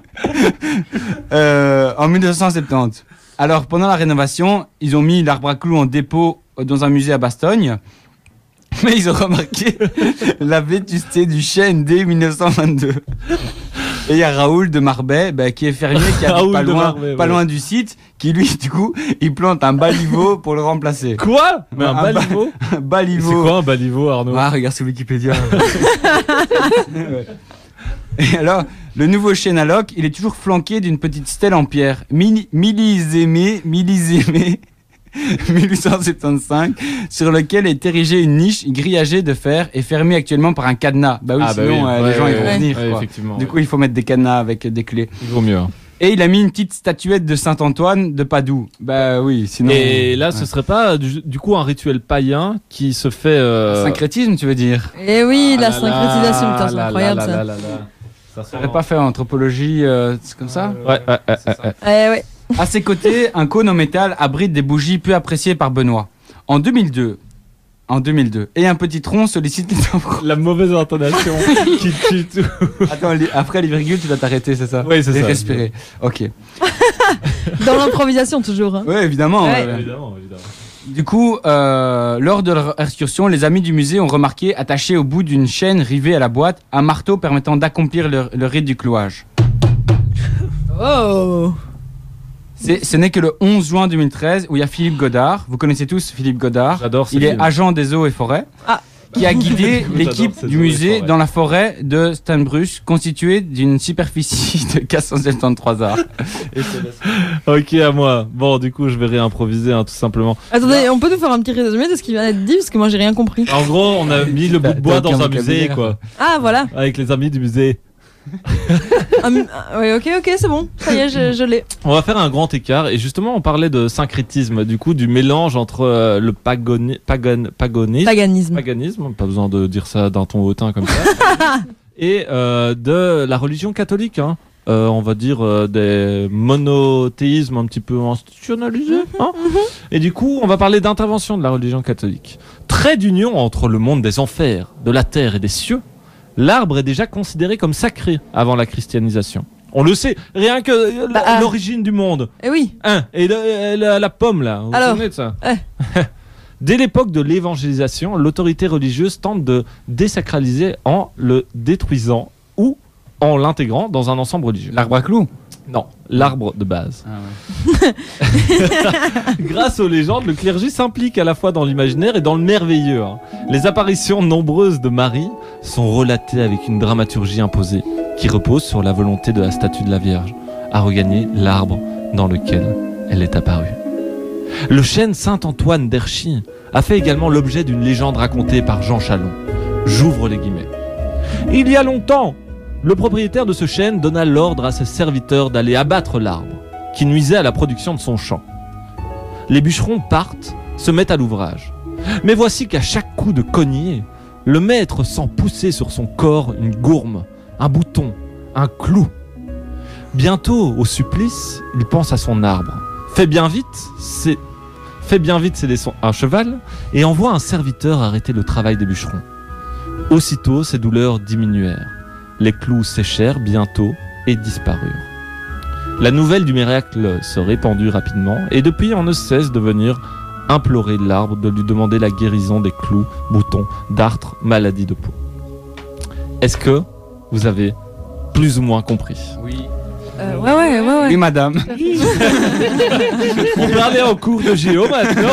euh, en mille neuf cent soixante-dix. Alors, pendant la rénovation, ils ont mis l'arbre à clous en dépôt dans un musée à Bastogne. Mais ils ont remarqué la vétusté du chêne dès mille neuf cent vingt-deux. Et il y a Raoul de Marbet, bah, qui est fermier, qui habite Raoul pas, de loin, Marbet, pas ouais. loin du site, qui lui, du coup, il plante un baliveau pour le remplacer. Quoi? Mais un Un baliveau? Un C'est baliveau. quoi un baliveau, Arnaud? Ah, regarde sur Wikipédia. Ouais. Et alors, le nouveau chêne à loques, il est toujours flanqué d'une petite stèle en pierre, mini- millisémée, millisémée, mille huit cent soixante-quinze, sur lequel est érigée une niche grillagée de fer et fermée actuellement par un cadenas. Bah oui, Ah, bah sinon oui. euh, Ouais, les gens ouais, ils vont ouais. venir. Ouais, quoi. effectivement. Du ouais. coup, il faut mettre des cadenas avec des clés. Il vaut mieux. hein. Et il a mis une petite statuette de Saint-Antoine de Padoue. Bah oui, sinon. Et là, ce ouais. serait pas du, du coup un rituel païen qui se fait. Euh... Syncrétisme, tu veux dire? Eh oui, Ah la là là, syncrétisation, putain, c'est là incroyable là ça. là là là. Ça Ça n'aurait pas fait en anthropologie, euh, c'est comme ça? Ouais, ouais, ouais, ouais, ouais. Eh ouais. À ses côtés, un cône en métal abrite des bougies peu appréciées par Benoît. En deux mille deux, en deux mille deux, et un petit tronc sollicite les enfants. La mauvaise intonation qui tue tout. Attends, li- après les virgules, tu dois t'arrêter, c'est ça? Oui, c'est Et ça. respirer. Ok. Dans l'improvisation toujours. Hein. Oui, évidemment. Ouais. ouais. Évidemment, évidemment. Du coup, euh, lors de leur excursion, les amis du musée ont remarqué, attaché au bout d'une chaîne rivée à la boîte, un marteau permettant d'accomplir le, le rite du clouage. Oh. C'est- Ce n'est que le onze juin deux mille treize où il y a Philippe Godard. Vous connaissez tous Philippe Godard. J'adore. Il ces est films. agent des eaux et forêts. Ah. Qui a guidé J'adore l'équipe ces du eaux et musée forêts. dans la forêt de Stanbruch, constituée d'une superficie de quatre cent soixante-treize arts. Et c'est la- Ok, à moi. Bon, du coup, je vais réimproviser, hein, tout simplement. Attendez, on peut nous faire un petit résumé de ce qui vient d'être dit parce que moi j'ai rien compris. En gros, on a mis le bout de T'as- bois t'as dans aucun un musée, vocabulaire. quoi. Ah voilà. Avec les amis du musée. Ah, mi- ah, ouais, ok, ok, c'est bon. Ça y est, je, je l'ai. On va faire un grand écart. Et justement, on parlait de syncrétisme, du coup, du mélange entre euh, le pagoni- pagan- paganisme. Paganisme. paganisme, pas besoin de dire ça d'un ton hautain comme ça, et euh, de la religion catholique, hein. Euh, on va dire euh, des monothéismes un petit peu institutionnalisés. Hein. Et du coup, on va parler d'intervention de la religion catholique. Trait d'union entre le monde des enfers, de la terre et des cieux, l'arbre est déjà considéré comme sacré avant la christianisation. On le sait, rien que euh, Bah, ah. l'origine du monde. Eh oui. Hein, et le- la, la pomme là, vous vous Alors, souvenez de ça ouais. Dès l'époque de l'évangélisation, l'autorité religieuse tente de désacraliser en le détruisant ou en l'intégrant dans un ensemble religieux. L'arbre à clous. Non, l'arbre de base. Ah ouais. Grâce aux légendes, le clergé s'implique à la fois dans l'imaginaire et dans le merveilleux. hein. Les apparitions nombreuses de Marie sont relatées avec une dramaturgie imposée qui repose sur la volonté de la statue de la Vierge à regagner l'arbre dans lequel elle est apparue. Le chêne Saint-Antoine d'Erchy a fait également l'objet d'une légende racontée par Jean Chalon. J'ouvre les guillemets. Il y a longtemps, Le propriétaire de ce chêne donna l'ordre à ses serviteurs d'aller abattre l'arbre, qui nuisait à la production de son champ. Les bûcherons partent, se mettent à l'ouvrage. Mais voici qu'à chaque coup de cognier, le maître sent pousser sur son corps une gourme, un bouton, un clou. Bientôt, au supplice, il pense à son arbre. Fait bien vite, c'est... fait bien vite céder son... un cheval et envoie un serviteur arrêter le travail des bûcherons. Aussitôt, ses douleurs diminuèrent. Les clous séchèrent bientôt et disparurent. La nouvelle du miracle se répandit rapidement et depuis on ne cesse de venir implorer l'arbre de lui demander la guérison des clous, boutons, dartres, maladies de peau. Est-ce que vous avez plus ou moins compris? Oui. Euh, ouais, ouais, ouais, ouais. Oui, madame. On peut aller en cours de géo maintenant.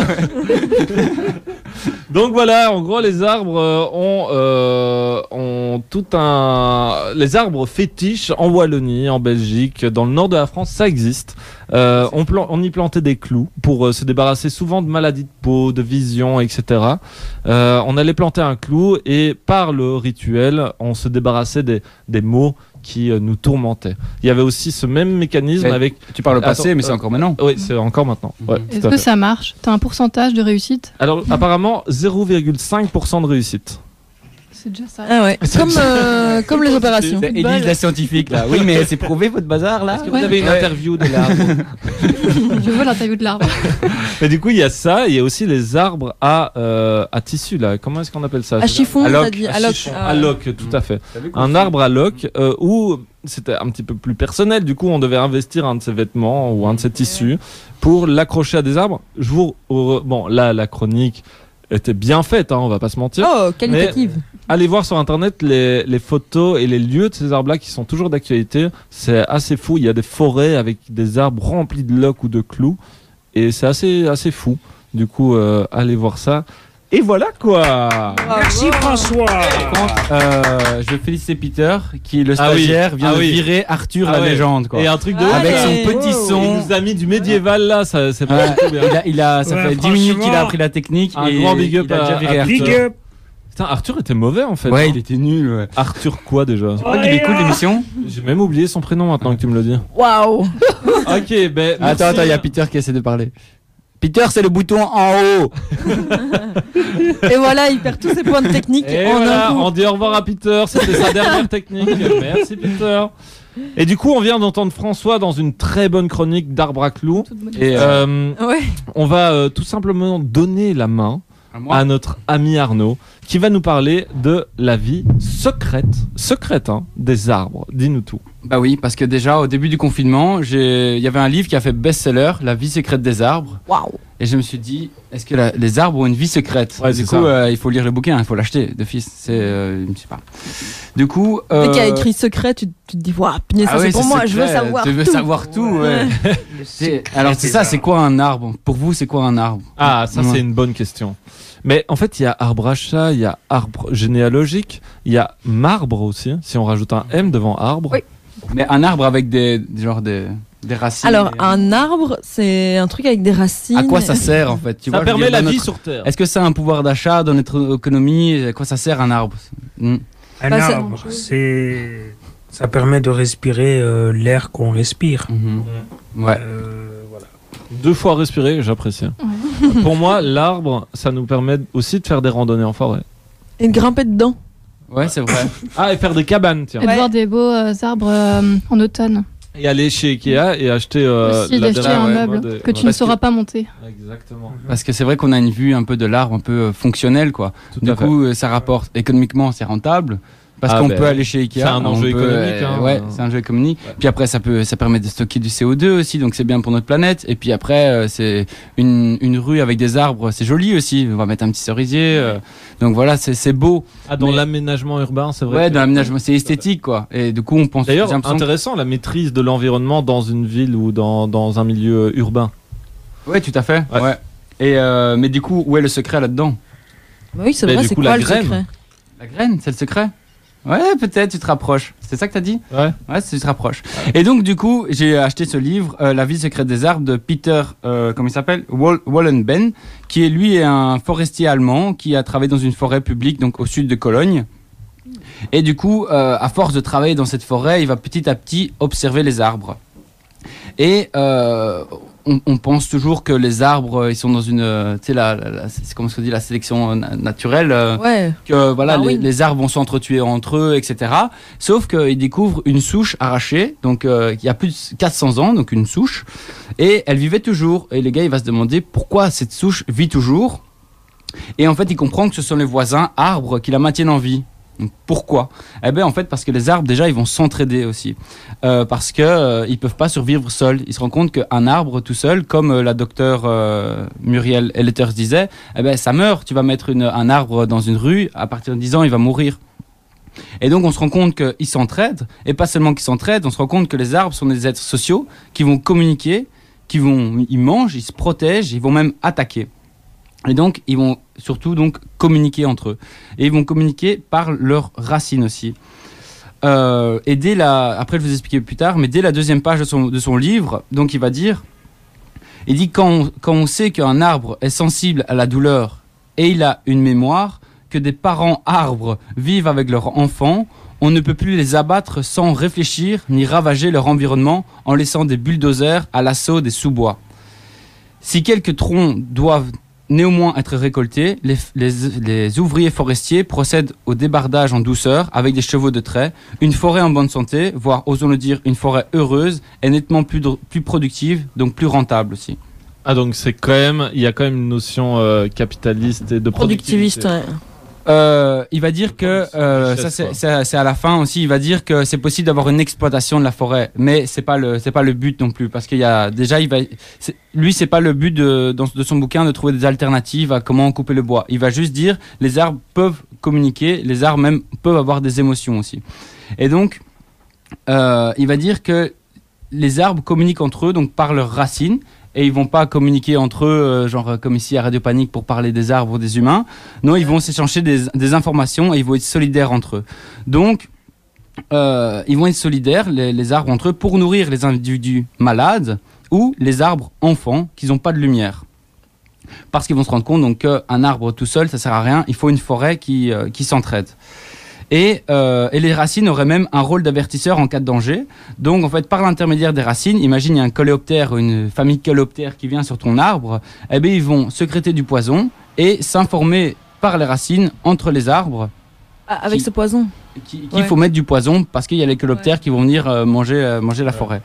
Donc voilà, en gros, les arbres euh, ont, euh, ont tout un... Les arbres fétiches en Wallonie, en Belgique, dans le nord de la France, ça existe. Euh, on, plan- on y plantait des clous pour euh, se débarrasser souvent de maladies de peau, de vision, et cetera. Euh, on allait planter un clou et par le rituel, on se débarrassait des, des maux qui euh, nous tourmentaient. Il y avait aussi ce même mécanisme Et avec... Tu parles au passé, Attends, mais c'est euh, encore maintenant. Oui, c'est encore maintenant. Ouais, Est-ce tout à que fait. ça marche? T'as un pourcentage de réussite? Alors apparemment zéro virgule cinq pour cent de réussite. C'est déjà ça. Ah ouais. Comme, euh, comme les opérations. C'est Élise la scientifique là. Oui, mais c'est prouvé votre bazar là. Est-ce que Ouais. vous avez une Ouais. interview de l'arbre? Je veux l'interview de l'arbre. Mais du coup il y a ça, il y a aussi les arbres à, euh, à tissu là. Comment est-ce qu'on appelle ça? À chiffon, À t'as loc. dit. À À loc. chiffon. Ah À ouais. loc, tout à fait. Un arbre à loc euh, où c'était un petit peu plus personnel. Du coup on devait investir un de ses vêtements ou un de ses tissus pour l'accrocher à des arbres. Je vous... Bon là la chronique était bien faite, hein, on va pas se mentir. Oh, qualitative. Allez voir sur internet les, les photos et les lieux de ces arbres-là qui sont toujours d'actualité. C'est assez fou. Il y a des forêts avec des arbres remplis de loques ou de clous. Et c'est assez, assez fou. Du coup, euh, allez voir ça. Et voilà quoi. Merci François. Par contre, euh, je veux féliciter Peter qui, le Ah oui. stagiaire, vient Ah de oui. virer Arthur Ah la ouais. légende quoi. Et un truc de Ah, Avec Allez. son petit Wow. Il son. nous a mis du médiéval là. Ça, c'est pas Ouais. du tout bien. Il a, il a, ça Ouais, fait dix minutes qu'il a franchement. appris la technique. Un et grand big up il a déjà à- viré à Arthur. Big up. Putain, Arthur était mauvais en fait. Ouais, hein. il était nul. Ouais. Arthur quoi déjà? Je crois qu'il écoute l'émission. J'ai même oublié son prénom maintenant que tu me le dis. Waouh. Ok, ben. merci. Attends, attends, il y a Peter qui essaie de parler. Peter, c'est le bouton en haut. Et voilà, il perd tous ses points de technique Et en voilà, un coup. on dit au revoir à Peter, c'était sa dernière technique. Merci Peter. Et du coup, on vient d'entendre François dans une très bonne chronique d'arbre à clous. Et euh, Euh, Ouais. on va euh, tout simplement donner la main à moi. à notre ami Arnaud qui va nous parler de la vie secrète, secrète hein, des arbres. Dis-nous tout. Bah oui, parce que déjà au début du confinement, j'ai- il y avait un livre qui a fait best-seller, La vie secrète des arbres. Waouh. Et je me suis dit, est-ce que la- les arbres ont une vie secrète? Ouais, Du c'est coup, ça. euh, il faut lire le bouquin, il faut l'acheter de fils. C'est, euh, je sais pas. Du coup, Dès qu'il y a euh, écrit secret, tu, tu te dis, waouh, punaise, ah ça ouais, c'est pour c'est moi, je veux secret, savoir Tu veux tout. savoir tout, ouais. C'est- alors c'est ça, c'est quoi un arbre? Pour vous, c'est quoi un arbre? Ah, ça Ouais. c'est une bonne question. Mais en fait, il y a arbre à chat, il y a arbre généalogique, il y a marbre aussi, si on rajoute un M devant arbre. Oui. Mais un arbre avec des, genre des, des racines. Alors, et- un arbre, c'est un truc avec des racines. À quoi ça sert en fait? Tu Ça vois, je veux permet dire, la dans vie notre- sur Terre. Est-ce que ça a un pouvoir d'achat dans notre économie? À quoi ça sert un arbre? Hmm. Un Bah, c'est- arbre, c'est ça permet de respirer euh, l'air qu'on respire. Mhm. Ouais. Euh, voilà. Deux fois respirer, j'apprécie. Pour moi, l'arbre, ça nous permet aussi de faire des randonnées en forêt. Et de grimper dedans. Ouais, c'est vrai. Ah, et faire des cabanes, tiens. Et de Ouais. voir des beaux euh, arbres euh, en automne. Et aller chez Ikea et acheter euh, Aussi la d'acheter dernière un ouais, meuble mode, que tu ouais. ne sauras pas monter. Exactement. Parce que c'est vrai qu'on a une vue un peu de l'arbre un peu euh, fonctionnelle quoi. Tout Du à fait. coup, euh, ça rapporte économiquement, c'est rentable. Parce Ah qu'on ben, peut aller chez Ikea. c'est un on enjeu peut, économique, euh, hein. ouais, c'est un enjeu économique. Ouais. Puis après, ça peut, ça permet de stocker du C O deux aussi, donc c'est bien pour notre planète. Et puis après, euh, c'est une, une rue avec des arbres, c'est joli aussi. On va mettre un petit cerisier. euh, donc voilà, c'est c'est beau. Ah, dans Mais- l'aménagement urbain, c'est vrai. Ouais, que- dans l'aménagement, c'est esthétique quoi. Et du coup, on pense. D'ailleurs, j'ai l'impression que- intéressant la maîtrise de l'environnement dans une ville ou dans, dans un milieu urbain. Ouais, tout à fait. Ouais. Ouais. Et euh, mais du coup, où est le secret là-dedans? Bah oui, c'est Mais vrai, du c'est coup, quoi la le graine. secret? La graine, c'est le secret? Ouais, peut-être, tu te rapproches. C'est ça que t'as dit? Ouais. Ouais, tu te rapproches. Et donc, du coup, j'ai acheté ce livre, euh, La vie secrète des arbres, de Peter, euh, comment il s'appelle? Wall- Wallenben, qui est lui est un forestier allemand qui a travaillé dans une forêt publique, donc au sud de Cologne. Et du coup, euh, à force de travailler dans cette forêt, il va petit à petit observer les arbres. Et euh, on, on pense toujours que les arbres, ils sont dans une, tu sais, la, la, la, c'est comment se dit, la sélection naturelle, euh, Ouais. que voilà, Ah les, oui. les arbres vont s'entretuer entre eux, et cetera. Sauf qu'ils découvrent une souche arrachée, donc euh, il y a plus de quatre cents ans, donc une souche, et elle vivait toujours. Et le gars, il va se demander pourquoi cette souche vit toujours. Et en fait, il comprend que ce sont les voisins arbres qui la maintiennent en vie. Donc, pourquoi ? Eh bien, en fait, parce que les arbres, déjà, ils vont s'entraider aussi. Euh, parce qu'ils euh, ne peuvent pas survivre seuls. Ils se rendent compte qu'un arbre tout seul, comme euh, la docteure euh, Muriel Elleters disait, eh ben, ça meurt. Tu vas mettre une, un arbre dans une rue, à partir de dix ans, il va mourir. Et donc, on se rend compte qu'ils s'entraident. Et pas seulement qu'ils s'entraident, on se rend compte que les arbres sont des êtres sociaux qui vont communiquer, qui vont, ils mangent, ils se protègent, ils vont même attaquer. Et donc, ils vont surtout donc communiquer entre eux. Et ils vont communiquer par leurs racines aussi. Euh, et dès la... Après, je vais vous expliquer plus tard, mais dès la deuxième page de son, de son livre, donc il va dire... Il dit, quand on, quand on sait qu'un arbre est sensible à la douleur et il a une mémoire, que des parents arbres vivent avec leurs enfants, on ne peut plus les abattre sans réfléchir ni ravager leur environnement en laissant des bulldozers à l'assaut des sous-bois. Si quelques troncs doivent néanmoins être récoltés, les, les, les ouvriers forestiers procèdent au débardage en douceur avec des chevaux de trait. Une forêt en bonne santé, voire osons le dire une forêt heureuse, est nettement plus, plus productive, donc plus rentable aussi. Ah donc c'est quand même, il y a quand même une notion euh, capitaliste et de Productiviste, productivité. ouais. Euh, il va dire que euh, richesse, ça c'est, quoi. c'est, c'est à la fin aussi. Il va dire que c'est possible d'avoir une exploitation de la forêt, mais c'est pas le c'est pas le but non plus parce qu'il y a déjà il va c'est, lui c'est pas le but de dans, de son bouquin de trouver des alternatives à comment couper le bois. Il va juste dire les arbres peuvent communiquer, les arbres même peuvent avoir des émotions aussi. Et donc euh, il va dire que les arbres communiquent entre eux donc par leurs racines. Et ils vont pas communiquer entre eux, euh, genre comme ici à Radio Panique pour parler des arbres ou des humains. Non, ils vont s'échanger des, des informations et ils vont être solidaires entre eux. Donc, euh, ils vont être solidaires, les, les arbres entre eux, pour nourrir les individus malades ou les arbres enfants qui n'ont pas de lumière. Parce qu'ils vont se rendre compte donc, qu'un arbre tout seul, ça sert à rien. Il faut une forêt qui, euh, qui s'entraide. Et, euh, et les racines auraient même un rôle d'avertisseur en cas de danger. Donc, en fait, par l'intermédiaire des racines, imagine il y a un coléoptère, une famille de coléoptères qui vient sur ton arbre, eh bien, ils vont sécréter du poison et s'informer par les racines entre les arbres Ah, avec Qui- ce poison. qu'il qui Ouais. faut mettre du poison parce qu'il y a les coléoptères Ouais. qui vont venir euh, manger, euh, manger la Ouais. forêt.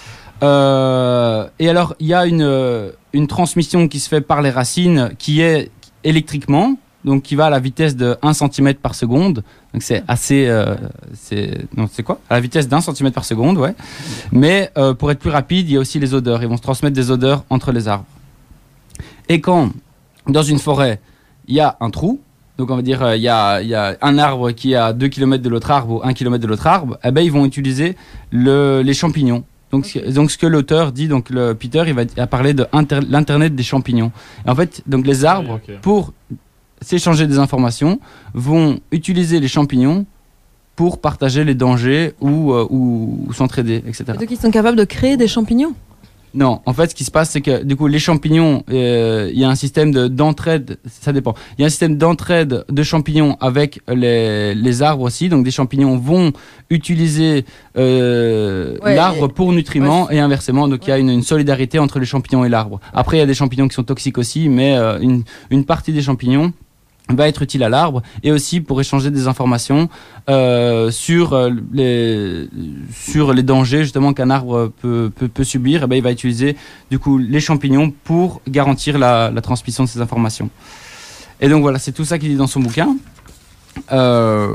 Euh, et alors, il y a une, euh, une transmission qui se fait par les racines qui est électriquement, donc qui va à la vitesse de un centimètre par seconde. Donc c'est assez... Euh, c'est, non, c'est quoi ? À la vitesse d'un centimètre par seconde, ouais. Mais euh, pour être plus rapide, il y a aussi les odeurs. Ils vont se transmettre des odeurs entre les arbres. Et quand, dans une forêt, il y a un trou, donc on va dire, euh, il y, a, il y a un arbre qui est à deux kilomètres de l'autre arbre ou un kilomètre de l'autre arbre, eh ben, ils vont utiliser le, les champignons. Donc, Ok. ce- donc ce que l'auteur dit, donc le Peter, il va, il va parler de inter- l'internet des champignons. Et en fait, donc les arbres, Oui, ok. pour s'échanger des informations, vont utiliser les champignons pour partager les dangers ou, euh, ou, ou s'entraider, et cetera. Et donc ils sont capables de créer des champignons. Non, en fait, ce qui se passe, c'est que du coup, les champignons, euh, il y a un système de, d'entraide, ça dépend. Il y a un système d'entraide de champignons avec les, les arbres aussi. Donc, des champignons vont utiliser euh, Ouais, l'arbre et- pour nutriments et inversement. Donc, il y a une, une solidarité entre les champignons et l'arbre. Après, il y a des champignons qui sont toxiques aussi, mais euh, une, une partie des champignons va être utile à l'arbre et aussi pour échanger des informations euh, sur, euh, les, sur les dangers justement qu'un arbre peut, peut, peut subir. Et ben, il va utiliser du coup les champignons pour garantir la, la transmission de ces informations. Et donc voilà, c'est tout ça qu'il dit dans son bouquin. Euh,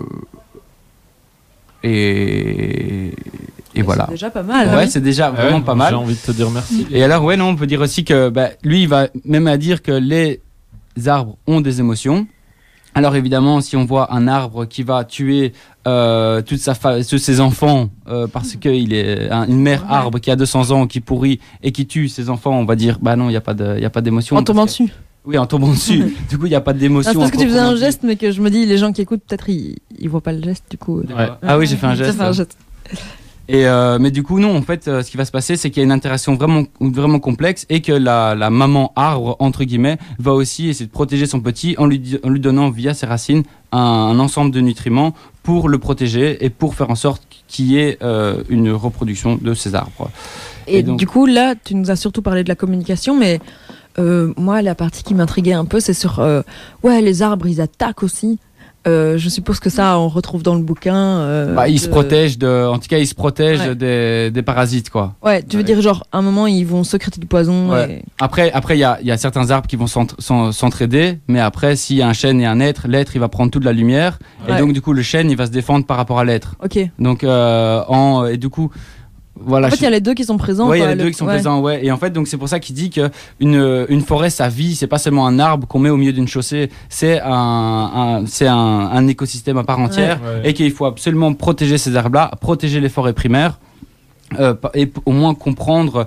et, et voilà. C'est déjà pas mal. Ouais, hein. c'est déjà Ouais, vraiment pas mal. J'ai envie de te dire merci. Et alors, ouais, non, on peut dire aussi que bah, lui, il va même à dire que les arbres ont des émotions. Alors évidemment, si on voit un arbre qui va tuer euh, toute sa fa- tous ses enfants euh, parce qu'il est un- une mère arbre qui a deux cents ans, qui pourrit et qui tue ses enfants, on va dire, bah non, il n'y a pas de, il y a pas d'émotion. En tombant parce que- dessus. Oui, en tombant dessus. Du coup, il n'y a pas Ah, d'émotion. c'est parce que à tu faisais un proprement dit. geste, mais que je me dis, les gens qui écoutent, peut-être ils, ils voient pas le geste, du coup. Ouais. Ah oui, j'ai fait un Ça geste. fait un geste. Et euh, mais du coup non, en fait, euh, ce qui va se passer, c'est qu'il y a une interaction vraiment vraiment complexe et que la, la maman arbre entre guillemets va aussi essayer de protéger son petit en lui en lui donnant via ses racines un, un ensemble de nutriments pour le protéger et pour faire en sorte qu'il y ait euh, une reproduction de ces arbres. Et, Et donc- du coup, là, tu nous as surtout parlé de la communication, mais euh, moi, la partie qui m'intriguait un peu, c'est sur euh, ouais, les arbres, ils attaquent aussi. Euh, je suppose que ça, on retrouve dans le bouquin. Euh, Bah, ils de- se protègent de, en tout cas, ils se protègent Ouais. des, des parasites, quoi. Ouais, tu veux Ouais. dire, genre, à un moment, ils vont sécréter du poison. Ouais. et- Après, après, il y a, il y a certains arbres qui vont s'entra- s'en- s'entraider, mais après, s'il y a un chêne et un hêtre, l'être, il va prendre toute la lumière, Ouais. et donc, du coup, le chêne, il va se défendre par rapport à l'être. Ok. Donc, euh, en, et du coup, voilà. En fait, je- il y a les deux qui sont présents. Ouais, il y a quoi, les le- deux qui sont ouais. présents, ouais. Et en fait, donc c'est pour ça qu'il dit que une, une forêt, sa vie, c'est pas seulement un arbre qu'on met au milieu d'une chaussée, c'est un, un- c'est un, un écosystème à part entière, Ouais. et qu'il faut absolument protéger ces arbres-là, protéger les forêts primaires, euh, et p- au moins comprendre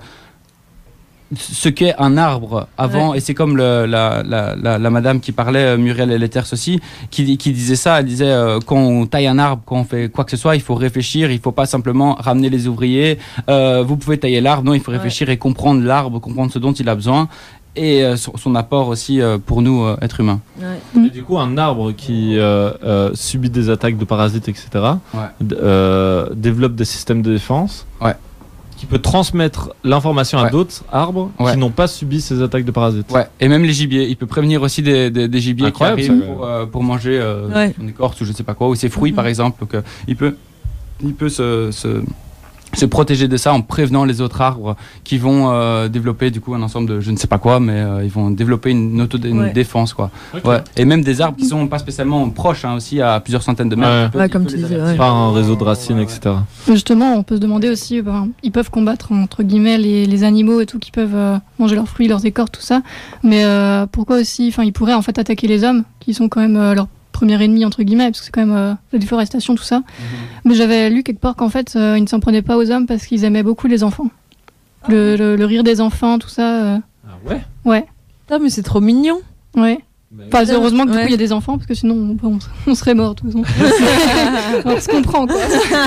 ce qu'est un arbre avant. Ouais. Et c'est comme le- la, la, la, la madame qui parlait, euh, Muriel Elleters aussi, qui, qui disait ça. Elle disait euh, quand on taille un arbre, quand on fait quoi que ce soit, il faut réfléchir. Il faut pas simplement ramener les ouvriers. Euh, vous pouvez tailler l'arbre. Non, il faut réfléchir et comprendre l'arbre, comprendre ce dont il a besoin. Et euh, son, son apport aussi euh, pour nous, euh, êtres humains. Ouais. Et du coup, un arbre qui euh, euh, subit des attaques de parasites, et cetera, Ouais. d- euh, développe des systèmes de défense. Ouais. Qui peut transmettre l'information à Ouais. d'autres arbres Ouais. qui n'ont pas subi ces attaques de parasites. Ouais, et même les gibiers. Il peut prévenir aussi des, des, des gibiers qui Incroyable, arrivent ça. pour, euh, pour manger euh, Ouais. son écorce ou je sais pas quoi, ou ses fruits Mhm. par exemple. Donc, euh, il peut, il peut se, se, se protéger de ça en prévenant les autres arbres qui vont euh, développer du coup un ensemble de je ne sais pas quoi, mais euh, ils vont développer une auto une Ouais. défense quoi. Ok. Ouais. Et même des arbres qui sont pas spécialement proches, hein, aussi à plusieurs centaines de mètres. Ouais. Il peut- Ouais, il comme peut tu les disais, avertir. Par un réseau de racines, Ouais, ouais. et cetera. Justement, on peut se demander aussi, ben, ils peuvent combattre entre guillemets les, les animaux et tout, qui peuvent euh, manger leurs fruits, leurs écorces, tout ça. Mais euh, pourquoi aussi, enfin, ils pourraient en fait attaquer les hommes, qui sont quand même euh, leur premier ennemi entre guillemets, parce que c'est quand même euh, la déforestation, tout ça. Mais j'avais lu quelque part qu'en fait, euh, ils ne s'en prenaient pas aux hommes parce qu'ils aimaient beaucoup les enfants. Le, le- le rire des enfants, tout ça. euh, Ah ouais ouais, Putain, mais c'est trop mignon. ouais. Enfin, Ouais. heureusement que du coup, Ouais. il y a des enfants, parce que sinon, on, on- on serait mort, de toute façon. On se comprend, quoi.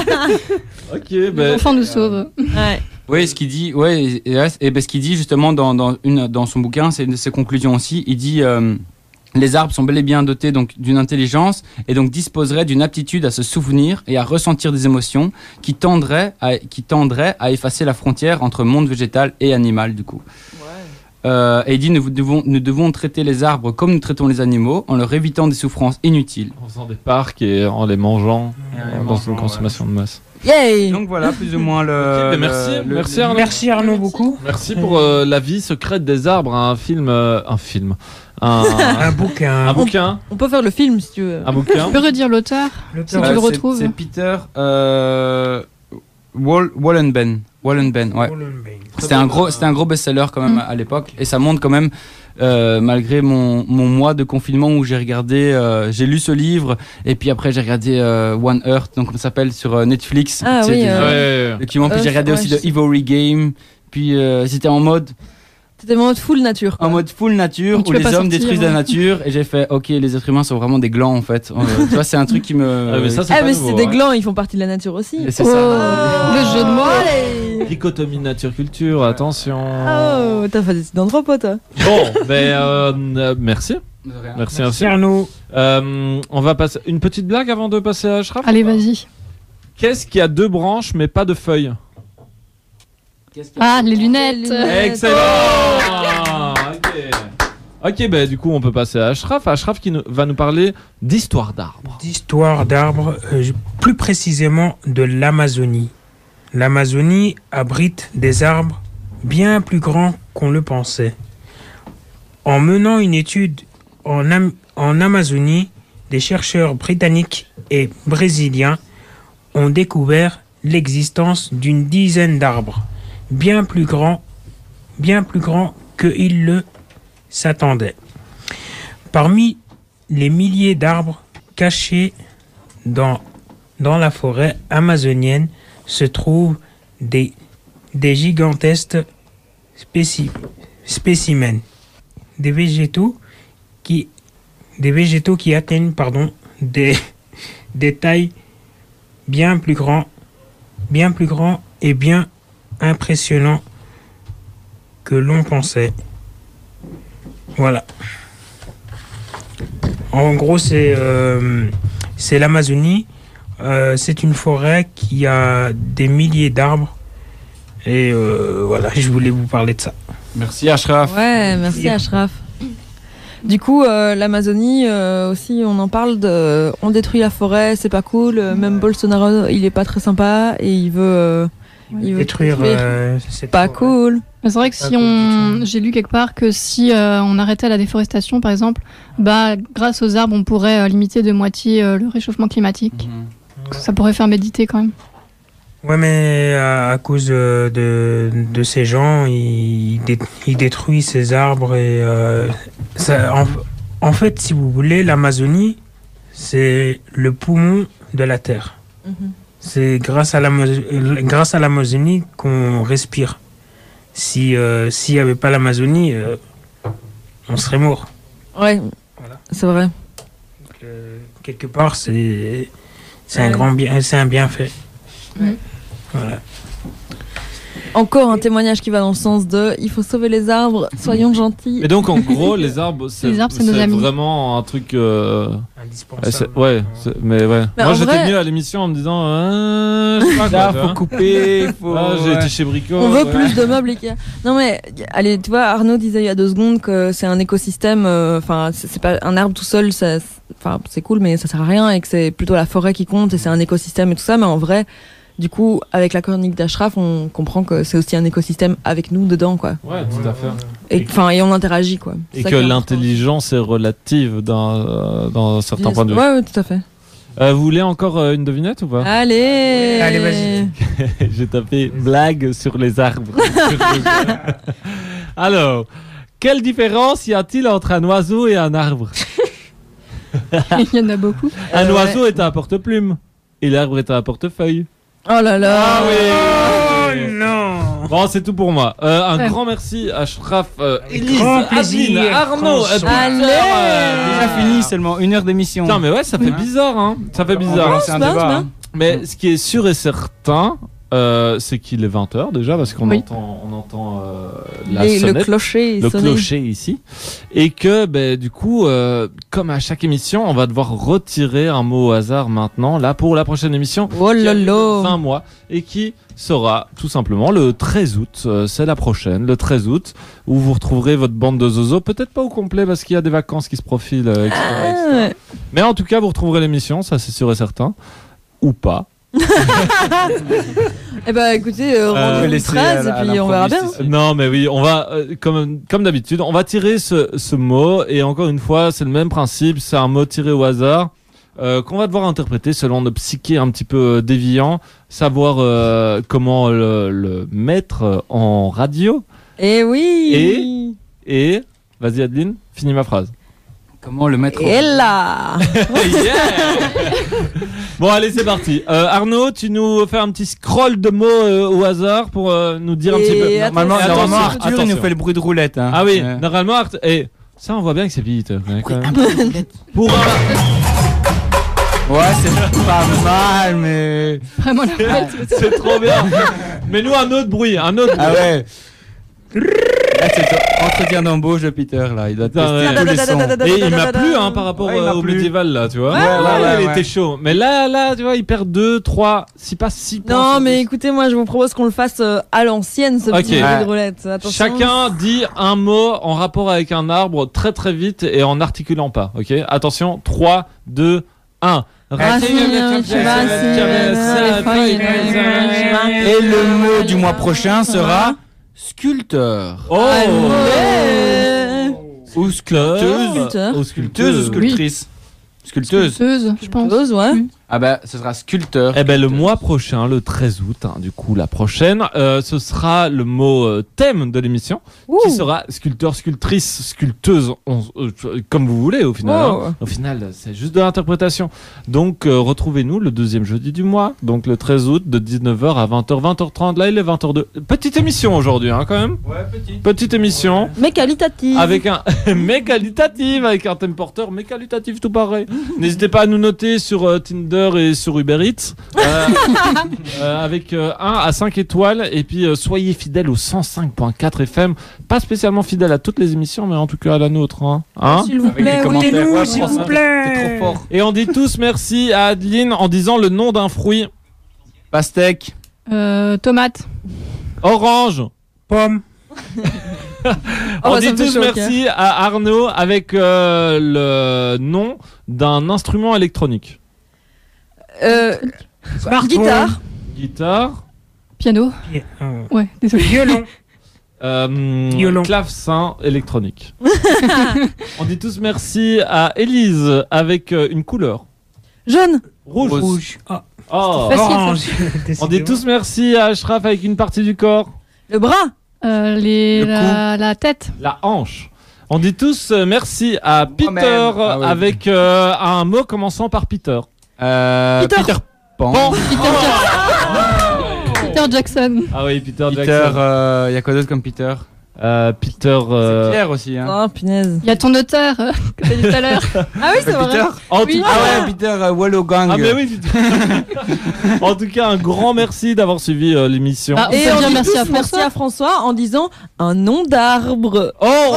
Ok, Les ben. enfants nous sauvent. Ouais. Oui, ce qu'il dit, ouais, et, et, et ben, ce qu'il dit justement dans, dans, une, dans son bouquin, c'est une de ses conclusions aussi. Il dit euh, les arbres sont bel et bien dotés donc d'une intelligence et donc disposeraient d'une aptitude à se souvenir et à ressentir des émotions qui tendraient à, qui tendraient à effacer la frontière entre monde végétal et animal du coup. Euh, et il dit nous devons, nous devons traiter les arbres comme nous traitons les animaux en leur évitant des souffrances inutiles. En faisant des parcs et en les mangeant les dans mangeant, une consommation de masse. Yay. Donc voilà plus ou moins le. Ok, ben le- merci, le- merci le- Arnaud. Merci Arnaud beaucoup. Merci pour euh, La vie secrète des arbres, un film. euh, un film. Un, Un bouquin. un bouquin. On peut faire le film si tu veux. Un bouquin. Tu peux redire l'auteur L'auteur, Si tu Ouais, le c'est- retrouves. C'est Peter euh, Wall, Wallenben. Wallenben, ouais. Wallenbein. C'était un gros, c'était un gros best-seller quand même Mm. à l'époque, et ça montre quand même, euh, malgré mon, mon mois de confinement où j'ai regardé, euh, j'ai lu ce livre, et puis après j'ai regardé euh, One Earth, donc ça s'appelle sur euh, Netflix. Ah Tu sais, oui, des- euh, Ouais. documents. Puis Earth, j'ai regardé ouais, aussi je The sais. Ivory Game. Puis euh, c'était en mode, C'était en mode full nature. Quoi. en mode full nature Donc tu où peux les pas hommes sortir, détruisent la ouais. nature, et j'ai fait, ok, les êtres humains sont vraiment des glands en fait. Euh, tu vois, c'est un truc qui me. Ah, mais ça, c'est Ah, pas mais nouveau, c'est des hein. glands, ils font partie de la nature aussi. Et c'est Oh, ça. le jeu de mots. Allez. Dichotomie nature-culture, attention. Oh, t'as fait des études d'anthropo, toi. Bon, ben euh, euh, merci. De rien. Merci, Merci merci. Arnaud. Euh, on va passer une petite blague avant de passer à Ashraf. Allez, vas-y. Qu'est-ce qui a deux branches mais pas de feuilles? Qu'est-ce qu'il y a Ah, les lunettes. Les lunettes. Excellent. Ok. Ok, ben du coup on peut passer à Ashraf. Ashraf qui nous- va nous parler d'histoire d'arbres. D'histoire d'arbres, euh, plus précisément de l'Amazonie. L'Amazonie abrite des arbres bien plus grands qu'on le pensait. En menant une étude en, Am- en Amazonie, des chercheurs britanniques et brésiliens ont découvert l'existence d'une dizaine d'arbres, bien plus grands, bien plus grands qu'ils le s'attendaient. Parmi les milliers d'arbres cachés dans, dans la forêt amazonienne se trouvent des, des gigantesques spéci- spécimens, des végétaux qui, des végétaux qui atteignent pardon, des, des tailles bien plus, grand, bien plus grand et bien impressionnant que l'on pensait. Voilà. En gros, c'est euh, c'est l'Amazonie. Euh, c'est une forêt qui a des milliers d'arbres. Et euh, voilà, je voulais vous parler de ça. Merci Ashraf. Ouais, merci Ashraf. Du coup, euh, l'Amazonie euh, aussi, on en parle de, on détruit la forêt, c'est pas cool. Euh, Même Bolsonaro, il est pas très sympa et il veut, euh, il veut Détruire, détruire. euh, cette Pas forêt. cool. Mais c'est vrai que Pas si cool on, du tout. j'ai lu quelque part que si euh, on arrêtait la déforestation, par exemple, bah grâce aux arbres, on pourrait euh, limiter de moitié euh, le réchauffement climatique. Mhm. Ça pourrait faire méditer quand même. Ouais, mais à, à cause euh, de, de ces gens, ils, dé- ils détruisent ces arbres et euh, ça, en, en fait, si vous voulez, l'Amazonie, c'est le poumon de la Terre. C'est grâce à l'Ama- euh, grâce à l'Amazonie qu'on respire. Si euh, s'il n'y avait pas l'Amazonie, euh, on serait mort. Ouais, Voilà. c'est vrai. Donc, euh, quelque part, c'est c'est un Ouais. grand bien, c'est un bienfait. Ouais. Voilà. Encore un témoignage qui va dans le sens de, il faut sauver les arbres, soyons gentils. Et donc en gros, les arbres, c'est Les arbres, c'est nos amis. vraiment un truc. euh, Indispensable. c'est- ouais, c'est- mais ouais. Mais Moi en j'étais vrai- venu à l'émission en me disant, euh, je sais pas quoi, Là, tu faut vois. couper, faut. Ah, j'ai ouais. été chez Brico. On veut ouais. plus de meubles Ikea. Non mais, y- allez, tu vois, Arnaud disait il y a deux secondes que c'est un écosystème, enfin, c'est c'est pas un arbre tout seul, ça, enfin, c'est cool, mais ça sert à rien et que c'est plutôt la forêt qui compte et c'est un écosystème et tout ça, mais en vrai, du coup, avec la chronique d'Ashraf, on comprend que c'est aussi un écosystème avec nous dedans, quoi. Ouais, tout à fait. Et, enfin, et on interagit, quoi. Et C'est ça que qui est important. l'intelligence est relative dans, euh, dans certains points de vue. Ouais, ouais, tout à fait. Euh, vous voulez encore euh, une devinette ou pas Allez Allez, vas-y. J'ai tapé blague sur les arbres. Alors, quelle différence y a-t-il entre un oiseau et un arbre? Il y en a beaucoup. Un Euh, oiseau est un porte-plume et l'arbre est un portefeuille. Oh là là Ah oui. Oh non. Bon, c'est tout pour moi. Euh, un Ouais. grand merci à Ashraf, euh, Avec Élise, grand plaisir, Adeline, Arnaud, François. euh, Allez. Peter, euh, Déjà fini seulement une heure d'émission. Putain, mais ouais, ça fait Ouais. bizarre, hein. Ça fait On va bizarre. lancer un c'est bien, débat. c'est hein. Mais ce qui est sûr et certain, euh, c'est qu'il est vingt heures déjà, parce qu'on Oui. entend, on entend euh, la Les- Le sonnette, clocher le sonner. clocher ici. Et que, ben, du coup, euh, comme à chaque émission, on va devoir retirer un mot au hasard maintenant, là, pour la prochaine émission. Oh qui là a lieu dans là un mois, et qui sera tout simplement le treize août. Euh, c'est la prochaine, le treize août, où vous retrouverez votre bande de zozo. Peut-être pas au complet, parce qu'il y a des vacances qui se profilent, euh, et cetera, et cetera. Ah, ouais. Mais en tout cas, vous retrouverez l'émission, ça c'est sûr et certain. Ou pas. Eh ben écoutez, euh, Euh, rendez-vous le laisser treize à la- et à puis on verra bien. l'improviste. Non, mais oui, on va, euh, comme, comme d'habitude, on va tirer ce, ce mot. Et encore une fois, c'est le même principe. C'est un mot tiré au hasard euh, qu'on va devoir interpréter selon nos psychés un petit peu euh, déviants. Savoir euh, comment le, le mettre en radio. Eh oui Et, vas-y Adeline, finis ma phrase. Comment le mettre au- Et là Yeah Bon, allez, c'est parti. Euh, Arnaud, tu nous fais un petit scroll de mots euh, au hasard pour euh, nous dire un Et petit peu. attention. Normalement, Attention, normalement, Arthur, il nous attention. fait le bruit de roulette. hein. Ah oui, Euh, normalement, Art- et ça, on voit bien que c'est vite. ouais, quand même. Pour un... Ouais, c'est pas mal, mais. Vraiment la Ah, C'est trop bien. Mais nous, un autre bruit, un autre bruit. ah ouais. Là, c'est ton entretien d'embauche de Peter, là. Il doit Putain, tester ouais. tous les sons. Et il m'a plu hein, par rapport Ouais, il euh, m'a au plu. médiéval là, tu vois. Ouais, là, ouais, là, ouais, il ouais. était chaud. Mais là, là, tu vois, il perd deux, trois, si pas six points. Non sur mais dix. écoutez, moi je vous propose qu'on le fasse euh, à l'ancienne, ce petit Ok. bruit Ouais. de roulette. Attention. Chacun dit un mot en rapport avec un arbre très très vite et en articulant pas. Ok. Attention, trois, deux, un. Racine, cheval, Et le mot du mois prochain sera sculpteur. Oh. Allez. Ou sculpteuse. Sculpteur. Ou Sculpteuse ou sculptrice Sculpteuse. Sculpteuse, je pense. Pause, ouais. Ah bah, ce sera sculpteur. Eh ben le sculpteuse. mois prochain, le treize août, hein, du coup la prochaine, euh, ce sera le mot euh, thème de l'émission, Ouh. qui sera sculpteur, sculptrice, sculpteuse, on- euh, comme vous voulez au final. Wow. hein. Au final, c'est juste de l'interprétation. Donc euh, retrouvez-nous le deuxième jeudi du mois, donc le treize août de dix-neuf heures à vingt heures, vingt heures trente. Là il est vingt heures deux. Petite émission aujourd'hui, hein, quand même. Ouais, petit. Petite émission Mais qualitative. avec un mais qualitative, avec un thème porteur mais qualitatif tout pareil. Mmh. N'hésitez pas à nous noter sur euh, Tinder et sur Uber Eats euh, euh, avec euh, un à cinq étoiles. Et puis euh, soyez fidèles au cent cinq point quatre F M. Pas spécialement fidèles à toutes les émissions, mais en tout cas à la nôtre. Hein, hein S'il vous Avec plaît, les oui. commentaires. Aidez-nous, Ouais, s'il François, vous plaît. T'es trop fort. Et on dit tous merci à Adeline en disant le nom d'un fruit. Pastèque. Euh, tomate. Orange. Pomme. Oh, On bah, ça dit me fait tous chaud, merci à Arnaud avec euh, le nom d'un instrument électronique. Euh, Smartphone. guitare. Guitare, Piano. Et, euh, Ouais, désolé. Violon. euh, Violon. clavecin électronique. On dit tous merci à Élise avec euh, une couleur. Jaune. Rouge. Rouge. Ah, Oh. Facile, orange. On dit tous merci à Ashraf avec une partie du corps. Le bras. Euh, les, Le la, la tête. La hanche. On dit tous euh, merci à Peter Moi-même. Ah oui. avec euh, un mot commençant par Peter. Euh, Peter. Peter Pan. Bon. Peter, Jackson. Peter Jackson. Ah oui, Peter, Peter, Jackson. euh, y a quoi d'autre comme Peter Euh, Peter. euh, C'est Pierre aussi. Hein. Oh punaise. Il y a ton notaire, euh, que t'as dit tout à l'heure. Ah oui, c'est vrai. Peter En Oui. tout Ah cas, ouais, Peter euh, Wallow Gang. Ah mais oui. Peter. En tout cas, un grand merci d'avoir suivi euh, l'émission. Ah, Et peut on dire dit merci tous à merci François. à François en disant un nom d'arbre. Oh, oh,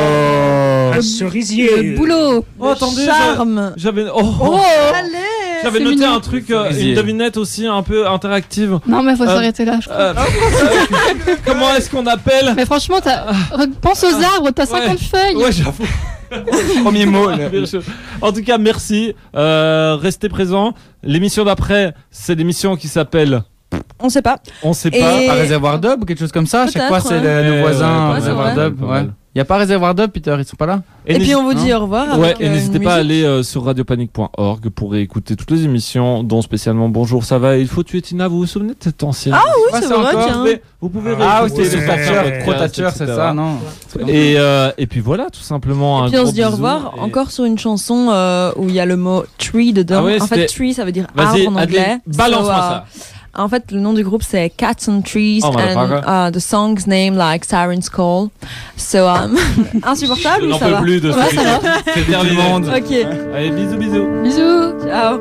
Un cerisier. Le boulot. oh, attendez, j'a- Charme. j'avais oh, Oh, allez. j'avais c'est noté mignon. un truc, euh, Cerisier. une devinette aussi un peu interactive. Non, mais faut Euh, s'arrêter là, je crois. Euh, comment est-ce qu'on appelle Mais franchement, t'as- re- pense aux arbres, t'as cinquante feuilles. Ouais, j'avoue. Premier mot. là. Bien sûr. En tout cas, merci. Euh, restez présents. L'émission d'après, c'est l'émission qui s'appelle On sait pas. On sait Et- pas. Pas réservoir dub ou quelque chose comme ça. À chaque fois, Peut-être, c'est ouais. le, nos Ouais, voisins ouais, réservoir ouais, dub. pas Ouais. mal. Y a pas réservoir dub, Peter, ils sont pas là. Et, puis on vous dit hein. au revoir. Ouais, avec, et euh, n'hésitez une pas à musique. aller euh, sur radiopanique point org pour écouter toutes les émissions, dont spécialement Bonjour, ça va, il faut tuer Tina. Vous vous souvenez de cette ancienne Ah oui, Ouais, c'est c'est vrai, encore Vous tiens. pouvez, vous pouvez Ah oui, réécouter c'est ouais, sur sur ouais, Thatcher, ouais. podcast, Thatcher, c'est et cetera. ça, non Et, euh, et puis voilà, tout simplement. Et un puis on gros se dit au bisou revoir et- encore sur une chanson euh, où il y a le mot tree dedans. Ah ouais, en fait, c'était- tree ça veut dire Vas-y, arbre en Adeline, anglais. balance-moi So, euh, ça. En fait, le nom du groupe c'est Cats and Trees Oh, motherfucker. and uh, the song's name like Siren's Call. So um, insupportable Je ou n'en ça peux va? plus de Ouais, ce ça va. C'est terminé. Ok, Allez, bisous, bisous. Bisous. ciao.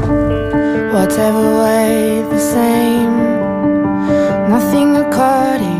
Whatever way, the same. Nothing according